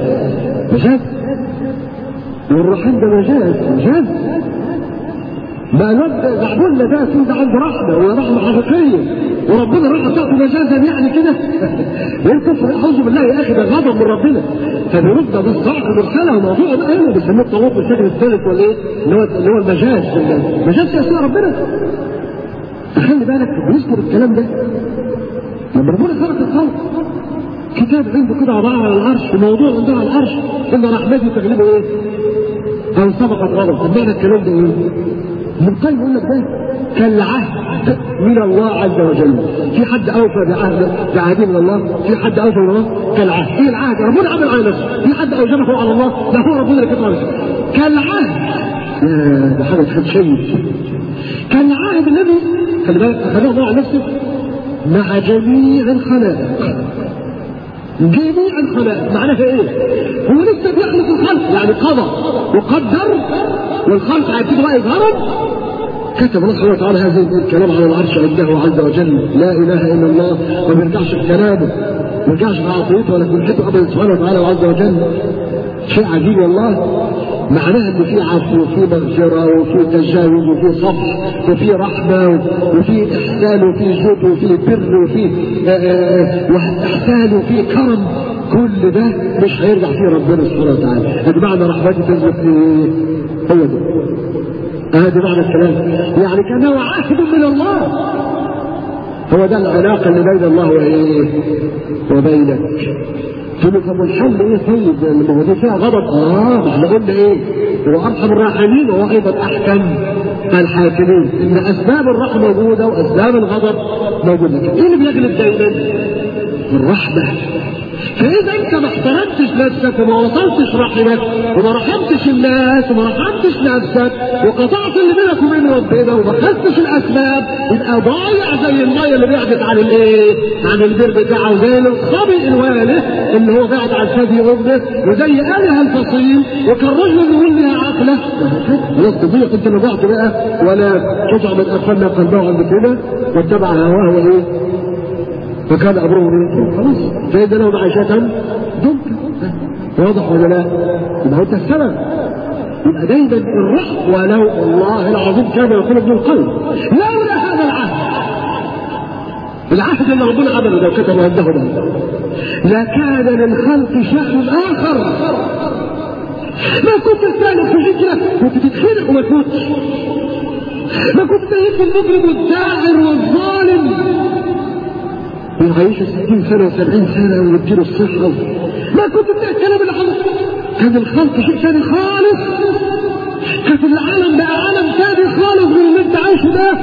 والرحيم ده مجاز ما نبدا زعبولنا ده يكون ده عنده رحمه وهي رحمه حقيقيه وربنا رحمه بتاعته مجازا يعني كده ينكفر اعوذ بالله يا اخي ده غضب من ربنا. فبيرد ده الصح مرسله وموضوع بقى هنا بيسموه الطاغوت بالشكل الثالث ولا ايه؟ اللي هو المجاز في اسماء ربنا. خلي بالك بيذكر الكلام ده لما ربنا خلق الخلق كتاب عنده كده عباره على العرش وموضوع عنده على العرش ان رحمتي تغلبه ايه؟ او سبقت غضب. طب معنى الكلام ده ايه؟ ابن القيم يقول لك ده كالعهد من الله عز وجل. في حد اوفى بعهده من الله؟ في حد اوفى من الله؟ كالعهد. ايه العهد؟ ربنا عمل على نفسه. في حد اوجبه على الله؟ لا هو ربنا اللي كتب على نفسه. كالعهد. ده حاجه تخيل. كالعهد الذي خلي بالك اخذه الله على نفسه مع جميع الخلائق. جميع الخلائق معناها ايه؟ هو لسه بيخلق الخلق يعني قضى وقدر والخلق هيبتدي بقى يظهروا. كتب الله سبحانه وتعالى هذا الكلام على العرش عنده عز وجل لا اله الا الله ما بيرجعش في كلامه ما بيرجعش في عطيته ولا كلمته ابدا سبحانه وتعالى عز وجل. شيء عجيب والله. معناها ان في عفو وفي مغفره وفي تجاوز وفي صفح وفي رحمه وفي احسان وفي جود وفي بر وفي احسان وفي كرم. كل ده مش هيرجع فيه ربنا سبحانه وتعالى. هذا معنى رحمته تثبت ايه؟ هو ده. هذا معنى الكلام يعني كانه عهد من الله. هو ده العلاقه اللي بين الله وايه؟ وبينك. تقول له طب والحل ايه؟ طيب ما هو دي فيها غضب. ما احنا قلنا ايه؟ هو ارحم الراحمين وهو ايضا احكم الحاكمين، ان اسباب الرحمه موجوده واسباب الغضب موجوده. ايه اللي بيغلب دايما؟ الرحمه. فإذا أنت ما احترمتش نفسك وما وصلتش رحمك وما رحمتش الناس وما رحمتش نفسك وقطعت اللي بينك وبين ربنا وما خدتش الأسباب، يبقى ضايع زي المية اللي بعدت عن الإيه؟ عن البر بتاعه، زي الصبي الوالد اللي هو بعد عن ثدي أمه، وزي آلهة الفصيل وكالرجل اللي يقول لها عقله. خلاص تضيع أنت اللي ضعت بقى، ولا تطع من أغفلنا قلبه عند كده واتبع هواه وإيه؟ فكان أمره ايه؟ خلاص فإذا له معيشة ضنكا. واضح ولا لا؟ يبقى هو انت السبب. يبقى دايما الرحمة ولو والله العظيم كان يقول ابن القيم لولا هذا العهد اللي ربنا عمله لو كتب عنده ده لكان للخلق شأن آخر. ما كنت تسالك في فكرة كنت تتخلق وما تموتش. ما كنت تهيك المجرم والداعر والظالم يعيش 60 سنة و70 سنة ويديله الصحة. ما كنت بتتكلم العالم. كان الخلق شيء ثاني خالص. كان العالم بقى عالم ثاني خالص من اللي انت عايشه ده.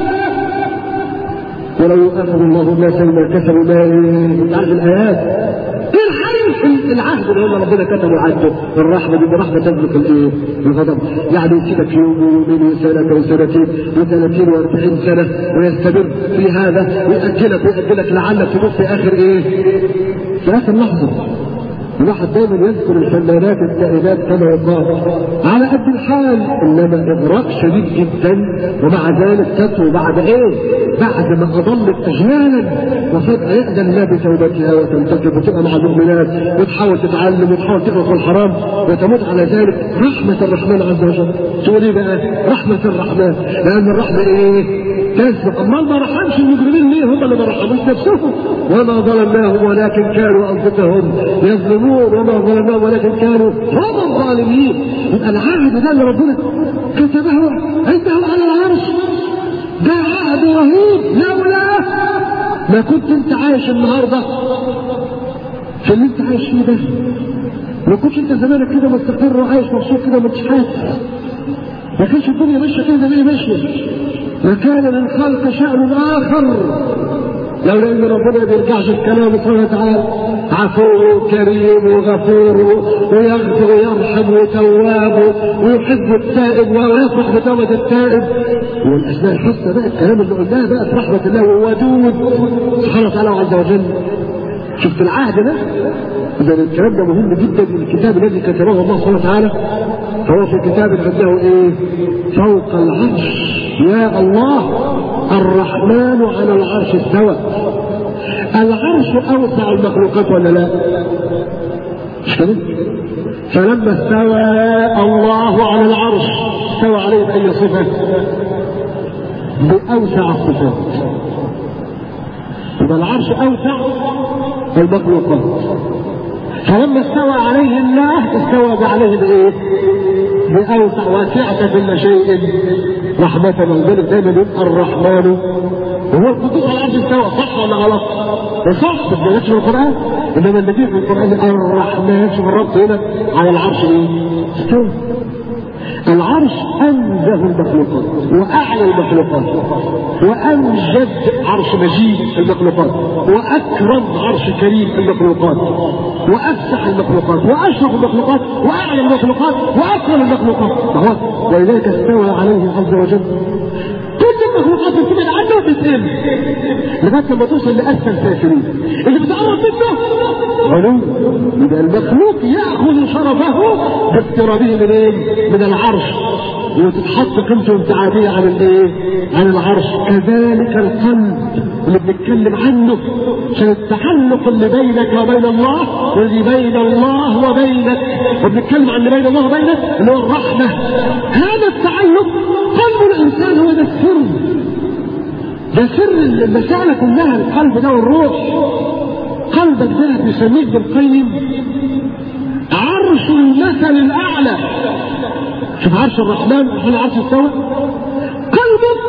ولو يؤاخذ الله الناس بما كسبوا ما عارف الآيات. ايه الحي العهد اللي هو ربنا كتبه عهده الرحمة دي رحمة تسبق الايه؟ الغضب. يعني يسيبك يوم ويومين وسنة وسنتين و30 و40 سنة ويستمر في هذا ويأجلك لعلك تموت في آخر ايه؟ في آخر لحظة. الواحد دايما يذكر الفنانات التائبات كما يقال على قد الحال، انما اغراء شديد جدا، ومع ذلك تتوب بعد ايه؟ بعد ما اضلت اجيالا وفجاه يأذن الله بتوبتها وتنتكب وتبقى مع المؤمنات وتحاول تتعلم وتحاول تقرا في الحرام وتموت على ذلك. رحمه الرحمن عز وجل. تقول ايه بقى؟ رحمه الرحمن، لان الرحمه ايه؟ تسبق. امال ما رحمش المجرمين ليه؟ هم اللي ما رحموش نفسهم. وما ظلمناهم ولكن كانوا انفسهم يظلمون، وما ظلمناهم ولكن كانوا هم الظالمين. يبقى العهد ده اللي ربنا كتبه عنده على العرش ده عهد رهيب. لولا ما كنت انت عايش النهارده في اللي انت عايش فيه ده، ما كنتش انت زمانك كده مستقر وعايش مبسوط كده مش حاسس، ما كانش الدنيا ماشيه كده زي ما هي ماشيه. لكان للخلق شأن آخر. لولا ان ربنا بيرجعش الكلام سبحانه وتعالى عفو كريم وغفور ويغفر ويرحم وتواب ويحب التائب ويفرح بتوبة التائب والاسماء الحسنى. بقى الكلام اللي قلناه بقى في رحمة الله وودود سبحانه وتعالى عز وجل. شفت العهد ده؟ اذا الكلام ده مهم جدا. الكتاب الذي كتبه الله سبحانه وتعالى فهو في كتاب عنده ايه؟ فوق العرش. يا الله الرحمن على العرش استوى. العرش اوسع المخلوقات ولا لا؟ مش كده؟ فلما استوى الله على العرش استوى عليه باي صفه؟ باوسع الصفات. يبقى العرش اوسع المخلوقات. فلما استوى عليه الله استوى عليه بايه؟ باوسع واسعه كل شيء رحمه. ولذلك دايما يبقى الرحمن هو القدوس على الارض استوى. صح ولا غلط؟ صح. ما تجيش في القران، انما اللي في القران الرحمن. شوف الرب هنا على العرش ايه؟ استوى. العرش انزه المخلوقات واعلى المخلوقات وامجد عرش مجيد المخلوقات واكرم عرش كريم المخلوقات وافسح المخلوقات واشرف المخلوقات واعلى المخلوقات واكرم المخلوقات. ولذلك استوى عليه عز وجل. كل المخلوقات بتبعد عنه وبتقل لغايه لما توصل لاسفل سافلين. اللي بتقرب منه علو. يبقى المخلوق ياخذ شرفه باقترابه من ايه؟ من العرش، وتتحط قيمته وانتعابيه عن الايه؟ عن العرش. كذلك القلب اللي بنتكلم عنه عشان التعلق اللي بينك وبين الله واللي بين الله وبينك، وبنتكلم عن اللي بين الله وبينك اللي هو الرحمه. هذا التعلق قلب الانسان هو ده السر. ده سر المسألة كلها. القلب ده والروح. قلبك ده بيسميه ابن القيم عرش المثل الاعلى. شوف عرش الرحمن على عرش استوى. قلبك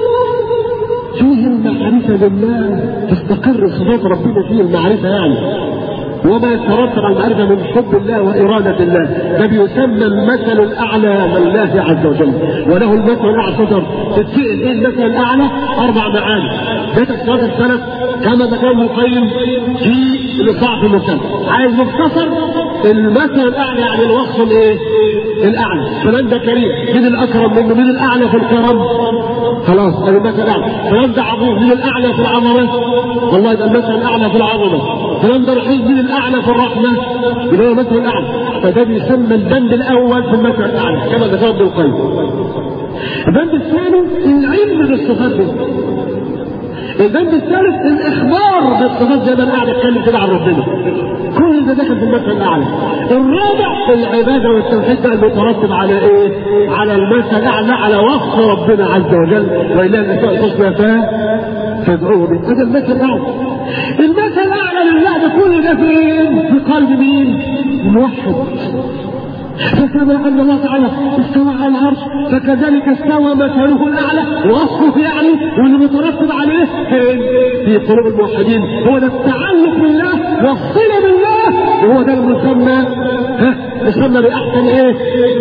فيه المعرفة بالله، تستقر صفات ربنا فيه المعرفة يعني. وما يترتب على المعرفة من حب الله وإرادة الله، ده بيسمى المثل الأعلى لله عز وجل، وله المثل الأعلى. تقدر تتسأل إيه المثل الأعلى؟ 4 معاني. ده تفسير السلف كما ذكر ابن القيم في الإصلاح في المثل. عايز مختصر، المثل الأعلى يعني الوصف الإيه؟ الأعلى. فلان ده كريم، مين الأكرم منه؟ مين الأعلى في الكرم؟ خلاص هذا المثل الأعلى. فلان ده عظيم، مين الأعلى في العظمة؟ والله ده المثل الأعلى في العظمة. فلان ده رحيم، مين الأعلى في الرحمة؟ يبقى هو المثل الأعلى. فده بيسمى البند الأول في المثل الأعلى كما ذكر ابن القيم. البند الثاني العلم بالصفات دي. البند الثالث الإخبار بالصفات زي ما أنا قاعد أتكلم كده عن ربنا. كل ده داخل في المثل الأعلى. الرابع العبادة والتوحيد المترتب على إيه؟ على المثل الأعلى، على وصف ربنا عز وجل، وإلى الأسماء الحسنى فادعوه به. هذا المثل الأعلى. المثل الأعلى لله بكل ده فين؟ في قلب مين؟ الموحد. فكما أن الله تعالى استوى على العرش فكذلك استوى مثله الأعلى، وصفه يعني واللي مترتب عليه في قلوب الموحدين هو ده التعلق بالله والصلة بالله، وهو ده المسمى مسمى بأحسن إيه؟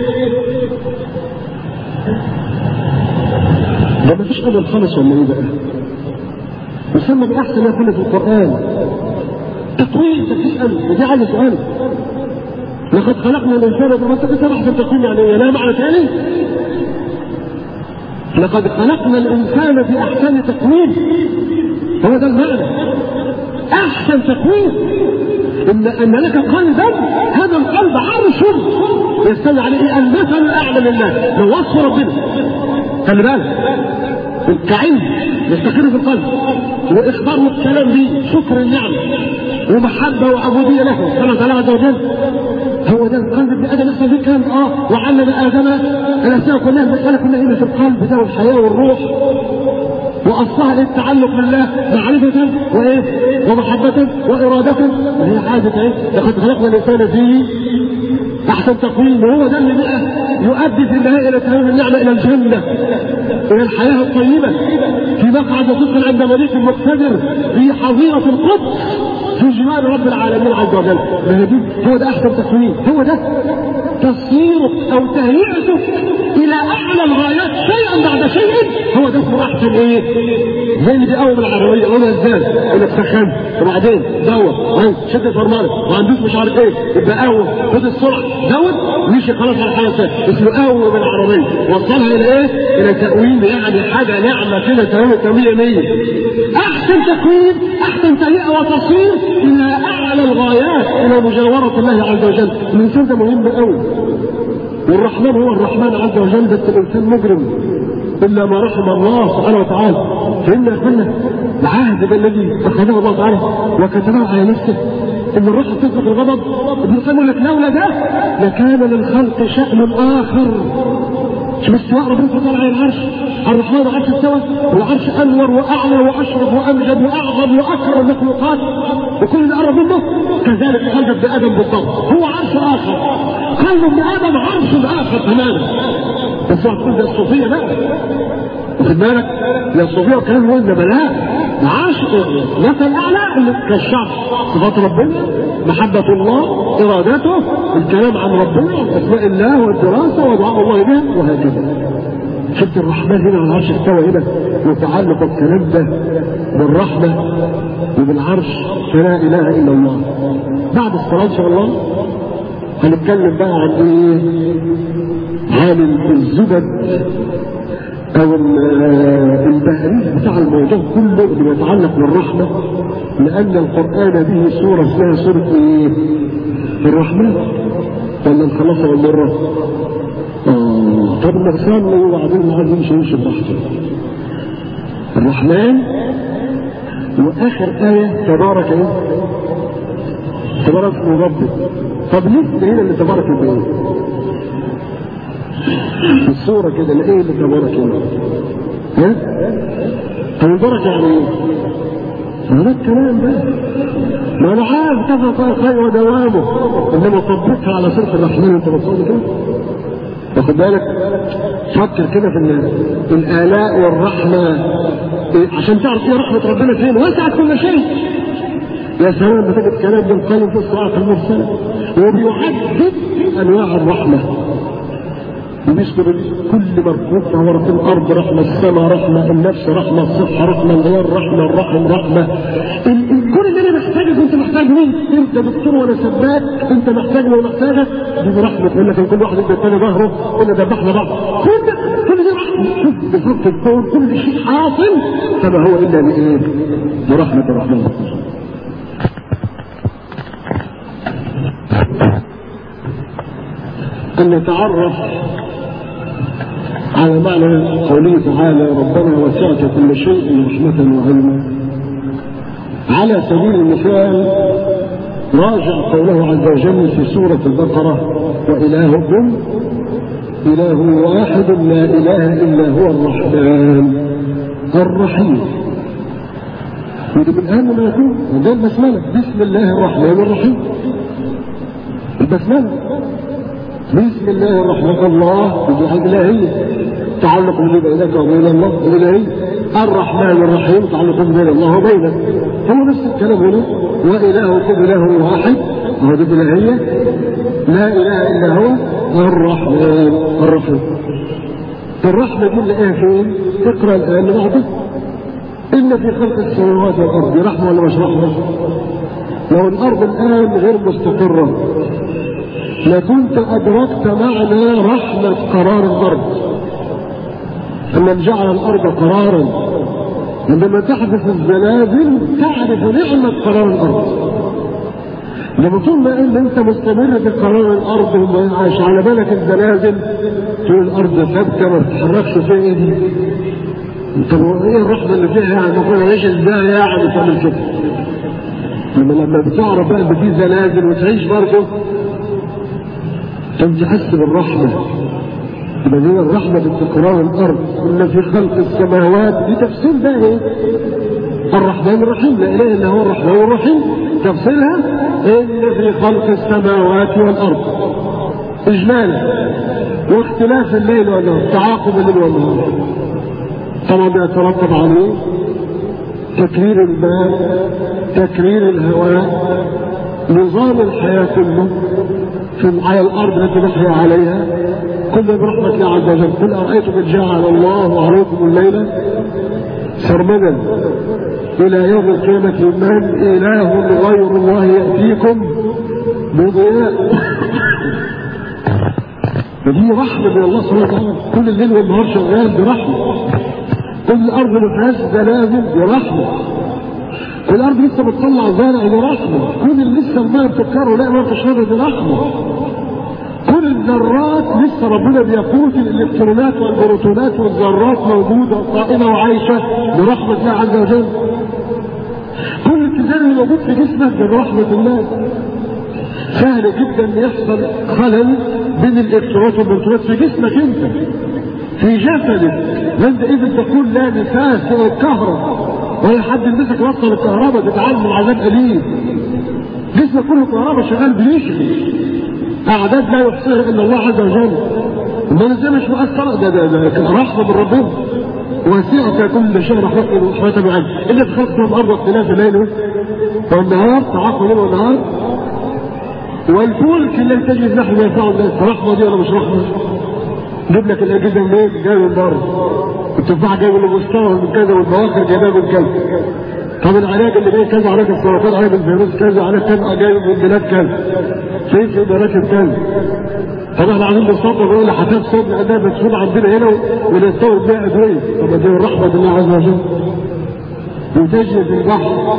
ده مفيش أمل خالص ولا إيه بقى؟ مسمى بأحسن ما كنا في القرآن. تطويل مفيش أمل، ودي عايز سؤال. لقد خلقنا الإنسان بمثل أحسن تقويم، يعني لا معنى ثاني؟ لقد خلقنا الإنسان في أحسن تقويم، هو ده المعنى. أحسن تقويم إن لك قلبا، هذا القلب عرش يستوي عليه المثل الأعلى لله، لو وصف ربنا. خلي بالك التعليم يستقر في القلب، وإخبار والكلام به شكر النعمة ومحبة وعبودية له سبحانه وتعالى عز وجل. هو ده القلب ابن ادم نفسه فيه كان وعلم ادم الاشياء كلها، المساله كلها هنا في القلب ده، والحياه والروح، واصلها للتعلق بالله معرفه وايه؟ ومحبه واراده، وهي حاجه ايه؟ لقد خلقنا الانسان فيه احسن تقويم، وهو ده اللي بقى يؤدي في النهايه الى تمام النعمه، الى الجنه، الى الحياه الطيبه في مقعد صدق عند مليك مقتدر في حظيره القدس في جمال رب العالمين عز وجل. هو ده احسن تقويم، هو ده تصويرك او تهيئتك الى اعلى الغايات شيئا بعد شيء، هو ده اسمه احسن ايه؟ زي اللي بيقوم العربيه يقولها ازاي؟ يقول لك سخن وبعدين دور شد الفرمله وعندوش مش عارف ايه، يبقى قوم خد السرعه دور مشي خلاص على الحاله الثانيه، اسمه قوم العربيه. وصلها الى ايه؟ الى تقويم، يعني حاجه نعمه كده تمام 100. احسن تقويم، احسن تهيئه وتصوير الى اعلى الغايات، الى مجاوره الله عز وجل. الانسان ده مهم قوي، والرحمن هو الرحمن عز وجل، بس الانسان مجرم الا ما رحم الله سبحانه وتعالى. فان اخوانا العهد الذي اخذه الله تعالى وكتبه على نفسه ان الروح تسبق الغضب. ابن القيم يقول لك لولا ده لكان للخلق شأن اخر. شوف استواء ربنا سبحانه على العرش، الرحمن عرش استوى، والعرش انور واعلى واشرف وامجد واعظم واكرم المخلوقات، وكل اللي قرب منه كذلك قلب ابن ادم بالضبط، هو عرش اخر، قلب ابن ادم عرش اخر تماما. بس هتقول ده الصوفيه بقى، واخد بالك؟ يا الصوفيه والكلام هو ده بلاء. عرش مثل اعلى كالشعب، صفات ربنا، محبه الله، ارادته، الكلام عن ربنا، اسماء الله والدراسه ودعاء الله بها، وهكذا. شفت الرحمن هنا على العرش استوى هنا، وتعلق الكلام ده بالرحمه وبالعرش، فلا اله الا الله. بعد الصلاه ان شاء الله هنتكلم بقى عن ايه؟ عن الزبد او البهريز بتاع الموضوع كله اللي يتعلق بالرحمه، لان القران به سوره اسمها سوره ايه؟ الرحمن. ولا نخلصها بالمره؟ طب نصلي وبعدين نقعد نمشي براحته. الرحمن، واخر ايه تبارك ايه؟ تبارك اسم ربك. طب ليه هنا اللي تبارك بايه؟ الصورة كده ايه اللي تبارك هنا؟ ها؟ تبارك يعني ايه؟ هذا الكلام ده ما انا عارف كذا خير ودوامه، انما طبقها على صرف الرحمن وانت بتصلي كده. واخد بالك؟ فكر كده في الالاء والرحمه، عشان تعرف ايه رحمه ربنا فين، وسعت كل شيء. يا سلام بتجد كلام ابن القيم في الصواعق المرسله وبيعدد انواع الرحمه وبيذكر كل مربوط ورا في الارض رحمه، السماء رحمه، النفس رحمه، الصحه رحمه، الغير رحمه، الرحم رحمه. كل اللي انا محتاجه انت محتاج مين؟ انت دكتور ولا سباك، انت محتاجني ولا محتاجك، دي رحمه. يقول لك كل واحد ادى الثاني ظهره قلنا ذبحنا بعض، كل دي رحمه. شوف بفرق الكون كل شيء حاصل فما هو الا بايه؟ برحمه الرحمن. أن نتعرف على معنى قوله تعالى ربنا وسعت كل شيء رحمة وعلما. على سبيل المثال راجع قوله عز وجل في سورة البقرة وإلهكم إله واحد لا إله إلا هو الرحمن الرحيم. ودي من أهم ما يكون وده البسملة بسم الله الرحمن الرحيم. البسملة بسم الله الرحمن الله وجعل إلهية تعلق بينك وبين الله الإلهية. الرحمن الرحيم تعلق بين الله وبينك. هو نفس الكلام هنا وإلهكم إله واحد وهو دي الإلهية لا إله إلا هو الرحمن الرحيم. الرحمة دي اللي إيه فين؟ اقرأ الآن بعده إن في خلق السماوات والأرض رحمة ولا مش رحمة؟ لو الأرض الآن غير مستقرة لكنت أدركت معنى رحمة قرار الأرض. أن جعل الأرض قرارا عندما تحدث الزلازل تعرف نعمة قرار الأرض. لما طول ما أنت مستمر في قرار الأرض وما عايش على بالك الزلازل تقول الأرض ثابتة ما تتحركش فيها إيه دي؟ طب إيه الرحمة اللي فيها يعني؟ نقول عيش إزاي يعني تعمل كده؟ لما بتعرف بقى إن في زلازل وتعيش برضه أنت تحس بالرحمة. بدين الرحمة باستقرار الأرض إن في خلق السماوات دي تفسير ده إيه؟ الرحمن الرحيم لا إله إلا هو الرحمن الرحيم. تفسيرها إن في خلق السماوات والأرض إجمالا واختلاف الليل والنهار تعاقب الليل والنهار طبعا بيترتب عليه تكرير الماء تكرير الهواء نظام الحياة كله على الأرض التي نحيا عليها كل برحمة الله عز وجل. قل أرأيتم إن جعل الله عليكم الليل سرمدا إلى يوم القيامة من إله غير الله يأتيكم بضياء. فدي رحمة من الله سبحانه وتعالى. كل الليل والنهار شغال برحمة. كل الأرض ما فيهاش زلازل برحمة. كل الأرض لسه بتطلع زرع برحمة. كل اللي لسه الماء بتكره لا ما تشرب برحمة. كل الذرات لسه ربنا بيقود الالكترونات والبروتونات والذرات موجوده قائمه وعايشه برحمه الله عز وجل. كل الاتزان اللي موجود في جسمك برحمه الله. سهل جدا ان يحصل خلل بين الالكترونات والبروتونات في جسمك انت في جسدك وانت اذا تكون لا نفاس ولا الكهرباء ولا حد يلبسك وصل الكهرباء تتعامل من عذاب اليم. جسمك كله كهرباء شغال بيشغل أعداد لا يحصيها إلا الله عز وجل. إنما زي مش مؤثرة ده رحمة من ربنا وسعت كل شيء رحمة بعلم إلا في خلق الأرض واختلاف الليل والنهار تعاقب الليل والنهار والفلك الذي تجري نحو ما ينفع الناس. رحمة دي ولا مش رحمة؟ جيب لك الأجهزة منين؟ جاي من بره. التفاح جاي من المستوى من كذا والبواخر جايبها من كذا. طب العلاج اللي جاي كذا علاج السرطان علاج الفيروس كذا علاج كذا جاي من بلاد كذا. في مراكز كذا. طب احنا عايزين نستوطن نقول لحساب صوت لانها مسؤول عندنا هنا ونستورد بيها ادويه. طب دي الرحمه بالله عز وجل. وتجري في البحر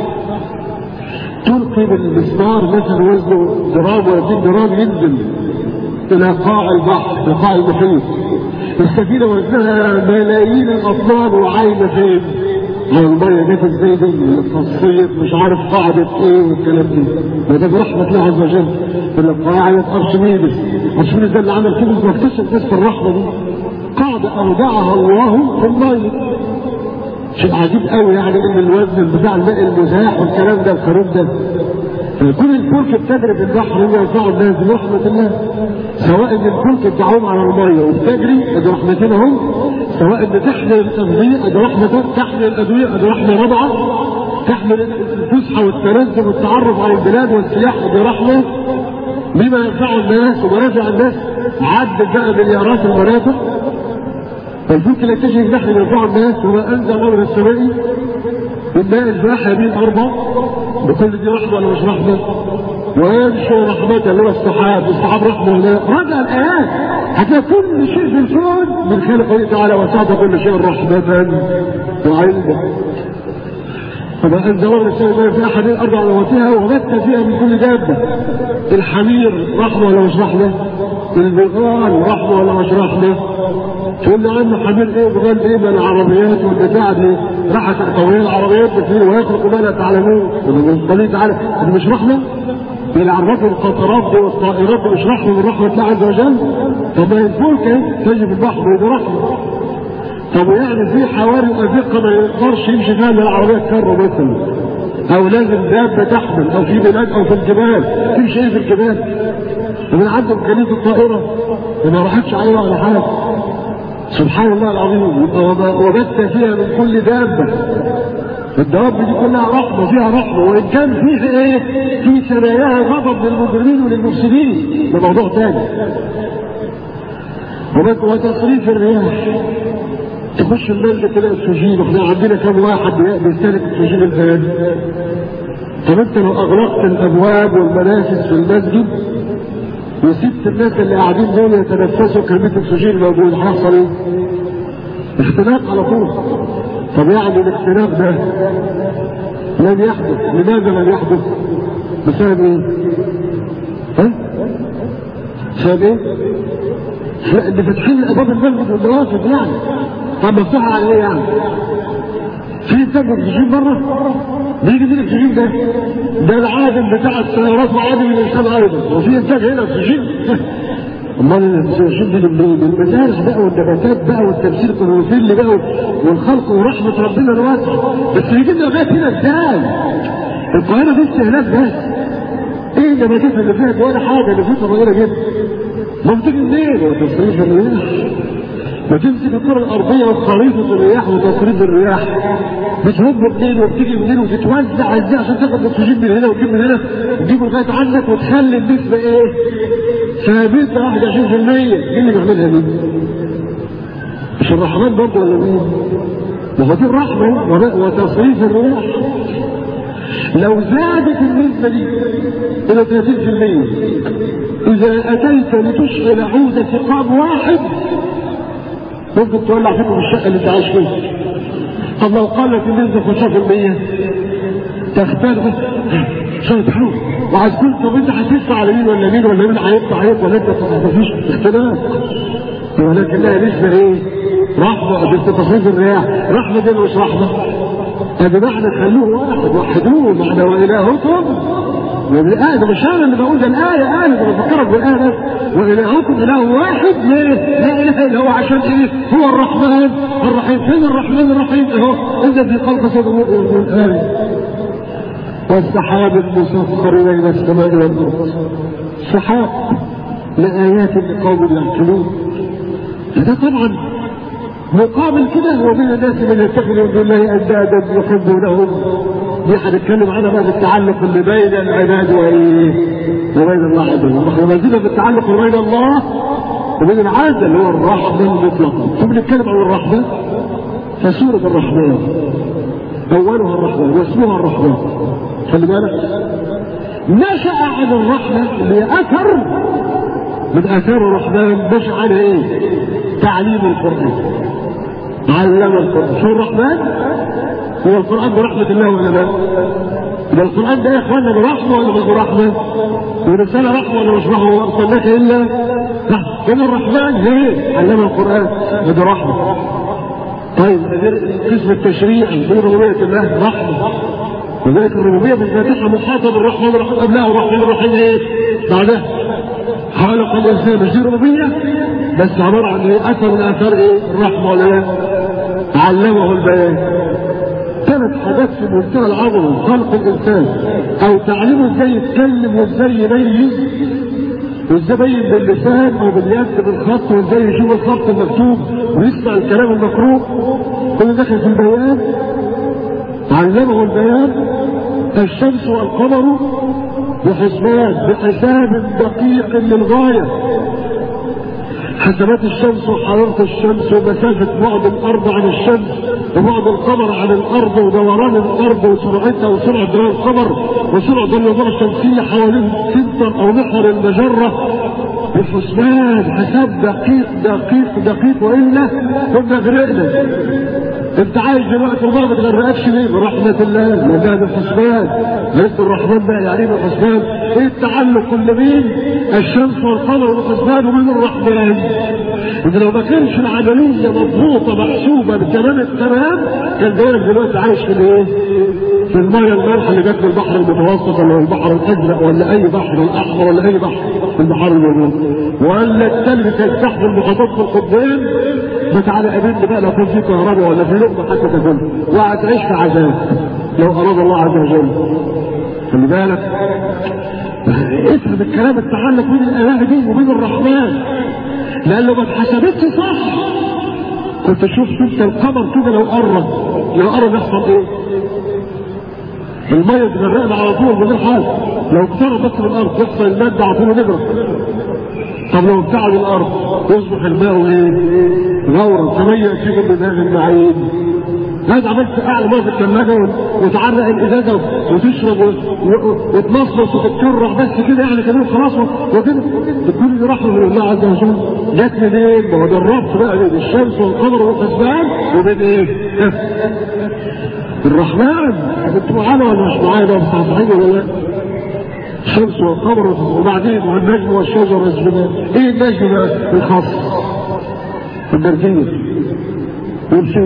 تلقي بالمسمار مثلا وزنه جرام ولا 2 جرام ينزل الى قاع البحر الى قاع المحيط. السفينه وزنها ملايين الاطنان وعايمه فين؟ على الميه جت ازاي دي التصفيط مش عارف قاعده ايه والكلام ده. وده برحمه الله عز وجل. قاعده ارشميدس. ارشميدس ده اللي عمل كده واكتشف نفس الرحمه دي. قاعده اودعها الله في الميه. شيء عجيب قوي يعني ان الوزن بتاع الماء المزاح والكلام ده الخروج ده. كل الفلك بتجري في البحر ينفع الناس برحمه الله. سواء ان الفلك بتعوم على الميه وبتجري ادي رحمتنا هم، سواء ان تحمل الادويه ادي رحمتك، تحمل الادويه ادي رحمه رابعه، تحمل الفسحه والتنزل والتعرف على البلاد والسياحه برحمه بما ينفع الناس ومنافع الناس. عدت بقى مليارات المنافع. فالفلك اللي يكتشف نحن ينفع الناس وما انزل امر السماء من ماء الباحه بين اربع بكل دي رحمه ولا مش رحمه؟ وينشر رحمته اللي هو السحاب، السحاب رحمه ولا رجع الايات هتلاقي كل شيء في الكون من خلقه تعالى وسعت كل شيء رحمه وعلما. فما انزل الله السماء في احد الارض على وجهها وبث فيها من كل دابه. الحمير رحمه ولا مش رحمه؟ البغال رحمه ولا مش رحمه؟ تقول لي عنه حمير ايه بغال ايه من العربيات والبتاع دي راحت القويه العربيات بفيه ويخلق ما لا تعلمون ومن تعالى دي مش رحمه؟ العربات والقطارات دي والطائرات دي مش رحمه من رحمه الله عز وجل؟ طب ما الفلك تجي في البحر ودي رحمه. طب يعني في حواري وأزقة ما يقدرش يمشي فيها العربية الكرة مثلا، أو لازم دابة تحمل، أو في بلاد أو في الجبال، تمشي إيه في الجبال؟ ومن عنده إمكانية الطائرة وما راحتش عليها ولا حاجة. سبحان الله العظيم. وبث فيها من كل دابة. الدواب دي كلها رحمة، فيها رحمة، وإن كان فيها إيه؟ في ثناياها غضب للمجرمين وللمفسدين، ده موضوع تاني. وتصريف الرياح. تخش المسجد تلاقي اكسجين، احنا عندنا كم واحد بيستهلك اكسجين الان؟ طب انت لو اغلقت الابواب والمنافذ في المسجد وسبت الناس اللي قاعدين دول يتنفسوا كميه اكسجين موجود هيحصل ايه؟ اختناق على طول. طب يعني الاختناق ده لم يحدث، لماذا لم يحدث؟ بسبب ايه؟ ها؟ بسبب ايه؟ اللي فاتحين ابواب المسجد والمرافق يعني. طب مفتوحه على ايه يعني؟ في انتاج اكسجين بره؟ بيجي من الاكسجين ده العادم بتاع السيارات وعادم الانسان ايضا، وفي انتاج هنا اكسجين. امال الاكسجين دي بالمدارس بقى والنباتات بقى والتمثيل الكلوروفيل بقى والخلق ورحمه ربنا الواسعه، بس بيجي لنا لغايه هنا ازاي؟ القاهره دي استهلاك بس. ايه النباتات اللي فيها ولا حاجه اللي فيها صغيره جدا؟ ما بتيجي منين؟ وتصريف الرياح. وتمسك الكره الارضيه وخريطه الرياح وتصريف الرياح بتهب منين وبتيجي منين وتتوزع ازاي عشان تاخد اكسجين من هنا وتجيب من هنا وتجيبه لغايه عندك وتخلي النسبه ايه؟ ثابته 21%. مين اللي بيعملها دي؟ مش الرحمن برضه ولا مين؟ ما هو دي الرحمه وتصريف الرياح. لو زادت النسبه دي الى 30%، اذا اتيت لتشعل عود ثقاب واحد ممكن تولع فيكم الشقه اللي انت عايش فيها. طب لو قلت النسبه 5% تختلف شويه حلول وعايز كل. طب انت هتدفع على مين ولا مين ولا مين هيدفع عليك ولا انت مفيش اختلاف. ولكن لها نسبه ايه؟ رحمه بتصريف الرياح. رحمه دي مش رحمه. هذا معنى خلوه واحد وحدوه معنى والهكم والآية. ده مش انا اللي بقول، ده الآية انا بفكرك بالآية بس. والهكم اله واحد. ليه؟ لا اله الا هو. عشان ايه؟ هو الرحمن الرحيم. فين الرحمن الرحيم؟ اهو الذي خلق سبع الآية. والسحاب المسخر بين السماء والارض. سحاب لآيات لقوم يعقلون. ده طبعا مقابل كده ومن الناس من يتخذ من دون الله اندادا يحبونهم. دي هنتكلم عنها بقى بالتعلق اللي بين العباد وبين الله عز وجل. احنا ما زلنا بالتعلق اللي بين الله وبين العبد اللي هو الرحمه المطلقه. ثم نتكلم عن الرحمه فسوره الرحمن اولها الرحمن واسمها الرحمن. خلي بالك نشا عن الرحمه اللي هي اثر من اثار الرحمن. نشا عنها ايه؟ تعليم القران. علم القرآن. شو الرحمن؟ هو القرآن برحمة الله ولا لا؟ يبقى القرآن ده يا اخوانا برحمة ولا مش برحمة؟ ورسالة رحمة ولا مش رحمة؟ وما أرسلناك إلا رحمة. كان الرحمن ليه؟ علم القرآن ده رحمة. طيب قسم التشريع في ربوبية الله رحمة. وذلك الربوبية بالفاتحة مخاطب الرحمن الرحيم قبلها والرحمن الرحيم ايه؟ بعدها. خلق الإنسان مش دي ربوبية؟ بس عبارة عن ايه؟ اثر من اثار ايه؟ الرحمه ولا لا؟ علمه البيان. ثلاث حاجات في منتهى العظمه: خلق الانسان او تعليمه ازاي يتكلم وازاي يميز وازاي يبين باللسان وباليد بالخط وازاي يشوف الخط المكتوب ويسمع الكلام المقروء. كل داخل في البيان. علمه البيان الشمس والقمر بحسبان بحساب دقيق للغاية. حسبات الشمس وحرارة الشمس ومسافة بعد الأرض عن الشمس وبعد القمر عن الأرض ودوران الأرض وسرعتها وسرعة دوران القمر وسرعة النظارة الشمسية حوالين سنتر أو محور المجرة بحسبان حساب دقيق دقيق دقيق، وإلا كنا غرقنا. انت عايش دلوقتي وما بتغرقكش ليه؟ برحمة الله، لله بالحسبان. عرفت الرحمن بقى يعني ايه بالحسبان؟ ايه التعلق كل مين؟ الشمس والقمر بالحسبان ومن الرحمن. إذا لو ما كانش العملية مضبوطة محسوبة بتمام التمام كان دايرك دلوقتي عايش في الايه؟ في المية المالحة اللي جت من البحر المتوسط ولا البحر الأزرق ولا أي بحر الأحمر ولا أي بحر في البحار الموجود، ولا التلج كان تحت المحيطات في القطبين. فتعالى قابلني بقى لو كان في كهرباء ولا في لقمة حتى تاكلها، وهتعيش في عذاب لو أراد الله عز وجل. خلي بالك افهم الكلام التعلق بين الآلهة دي وبين الرحمن، لأن لو ما اتحسبتش صح كنت شفت انت القمر كده لو قرب يحصل ايه؟ المية تغرقنا على طول من غير حاجة. لو اقترب بس من الأرض يحصل المادة على طول نجرب. طب لو ابتعد الأرض يصبح الماء ايه؟ غورا كما يأتيكم بذات المعين. هذا عملت اعلى ميه في الثلاجه وتعرق الازازه وتشرب وتمصمص وتتكرع بس كده يعني كمان خلاص وكده بتكون دي رحمه من الله عز وجل. جت منين؟ ما هو ده الربط بقى بين الشمس والقمر والحسبان وبين ايه؟ الرحمن. انتوا معانا ولا مش معانا؟ مصحصحين ولا لا؟ الشمس والقمر وبعدين والنجم والشجر والجبال. ايه النجم بقى؟ الخاص البرجيه والشك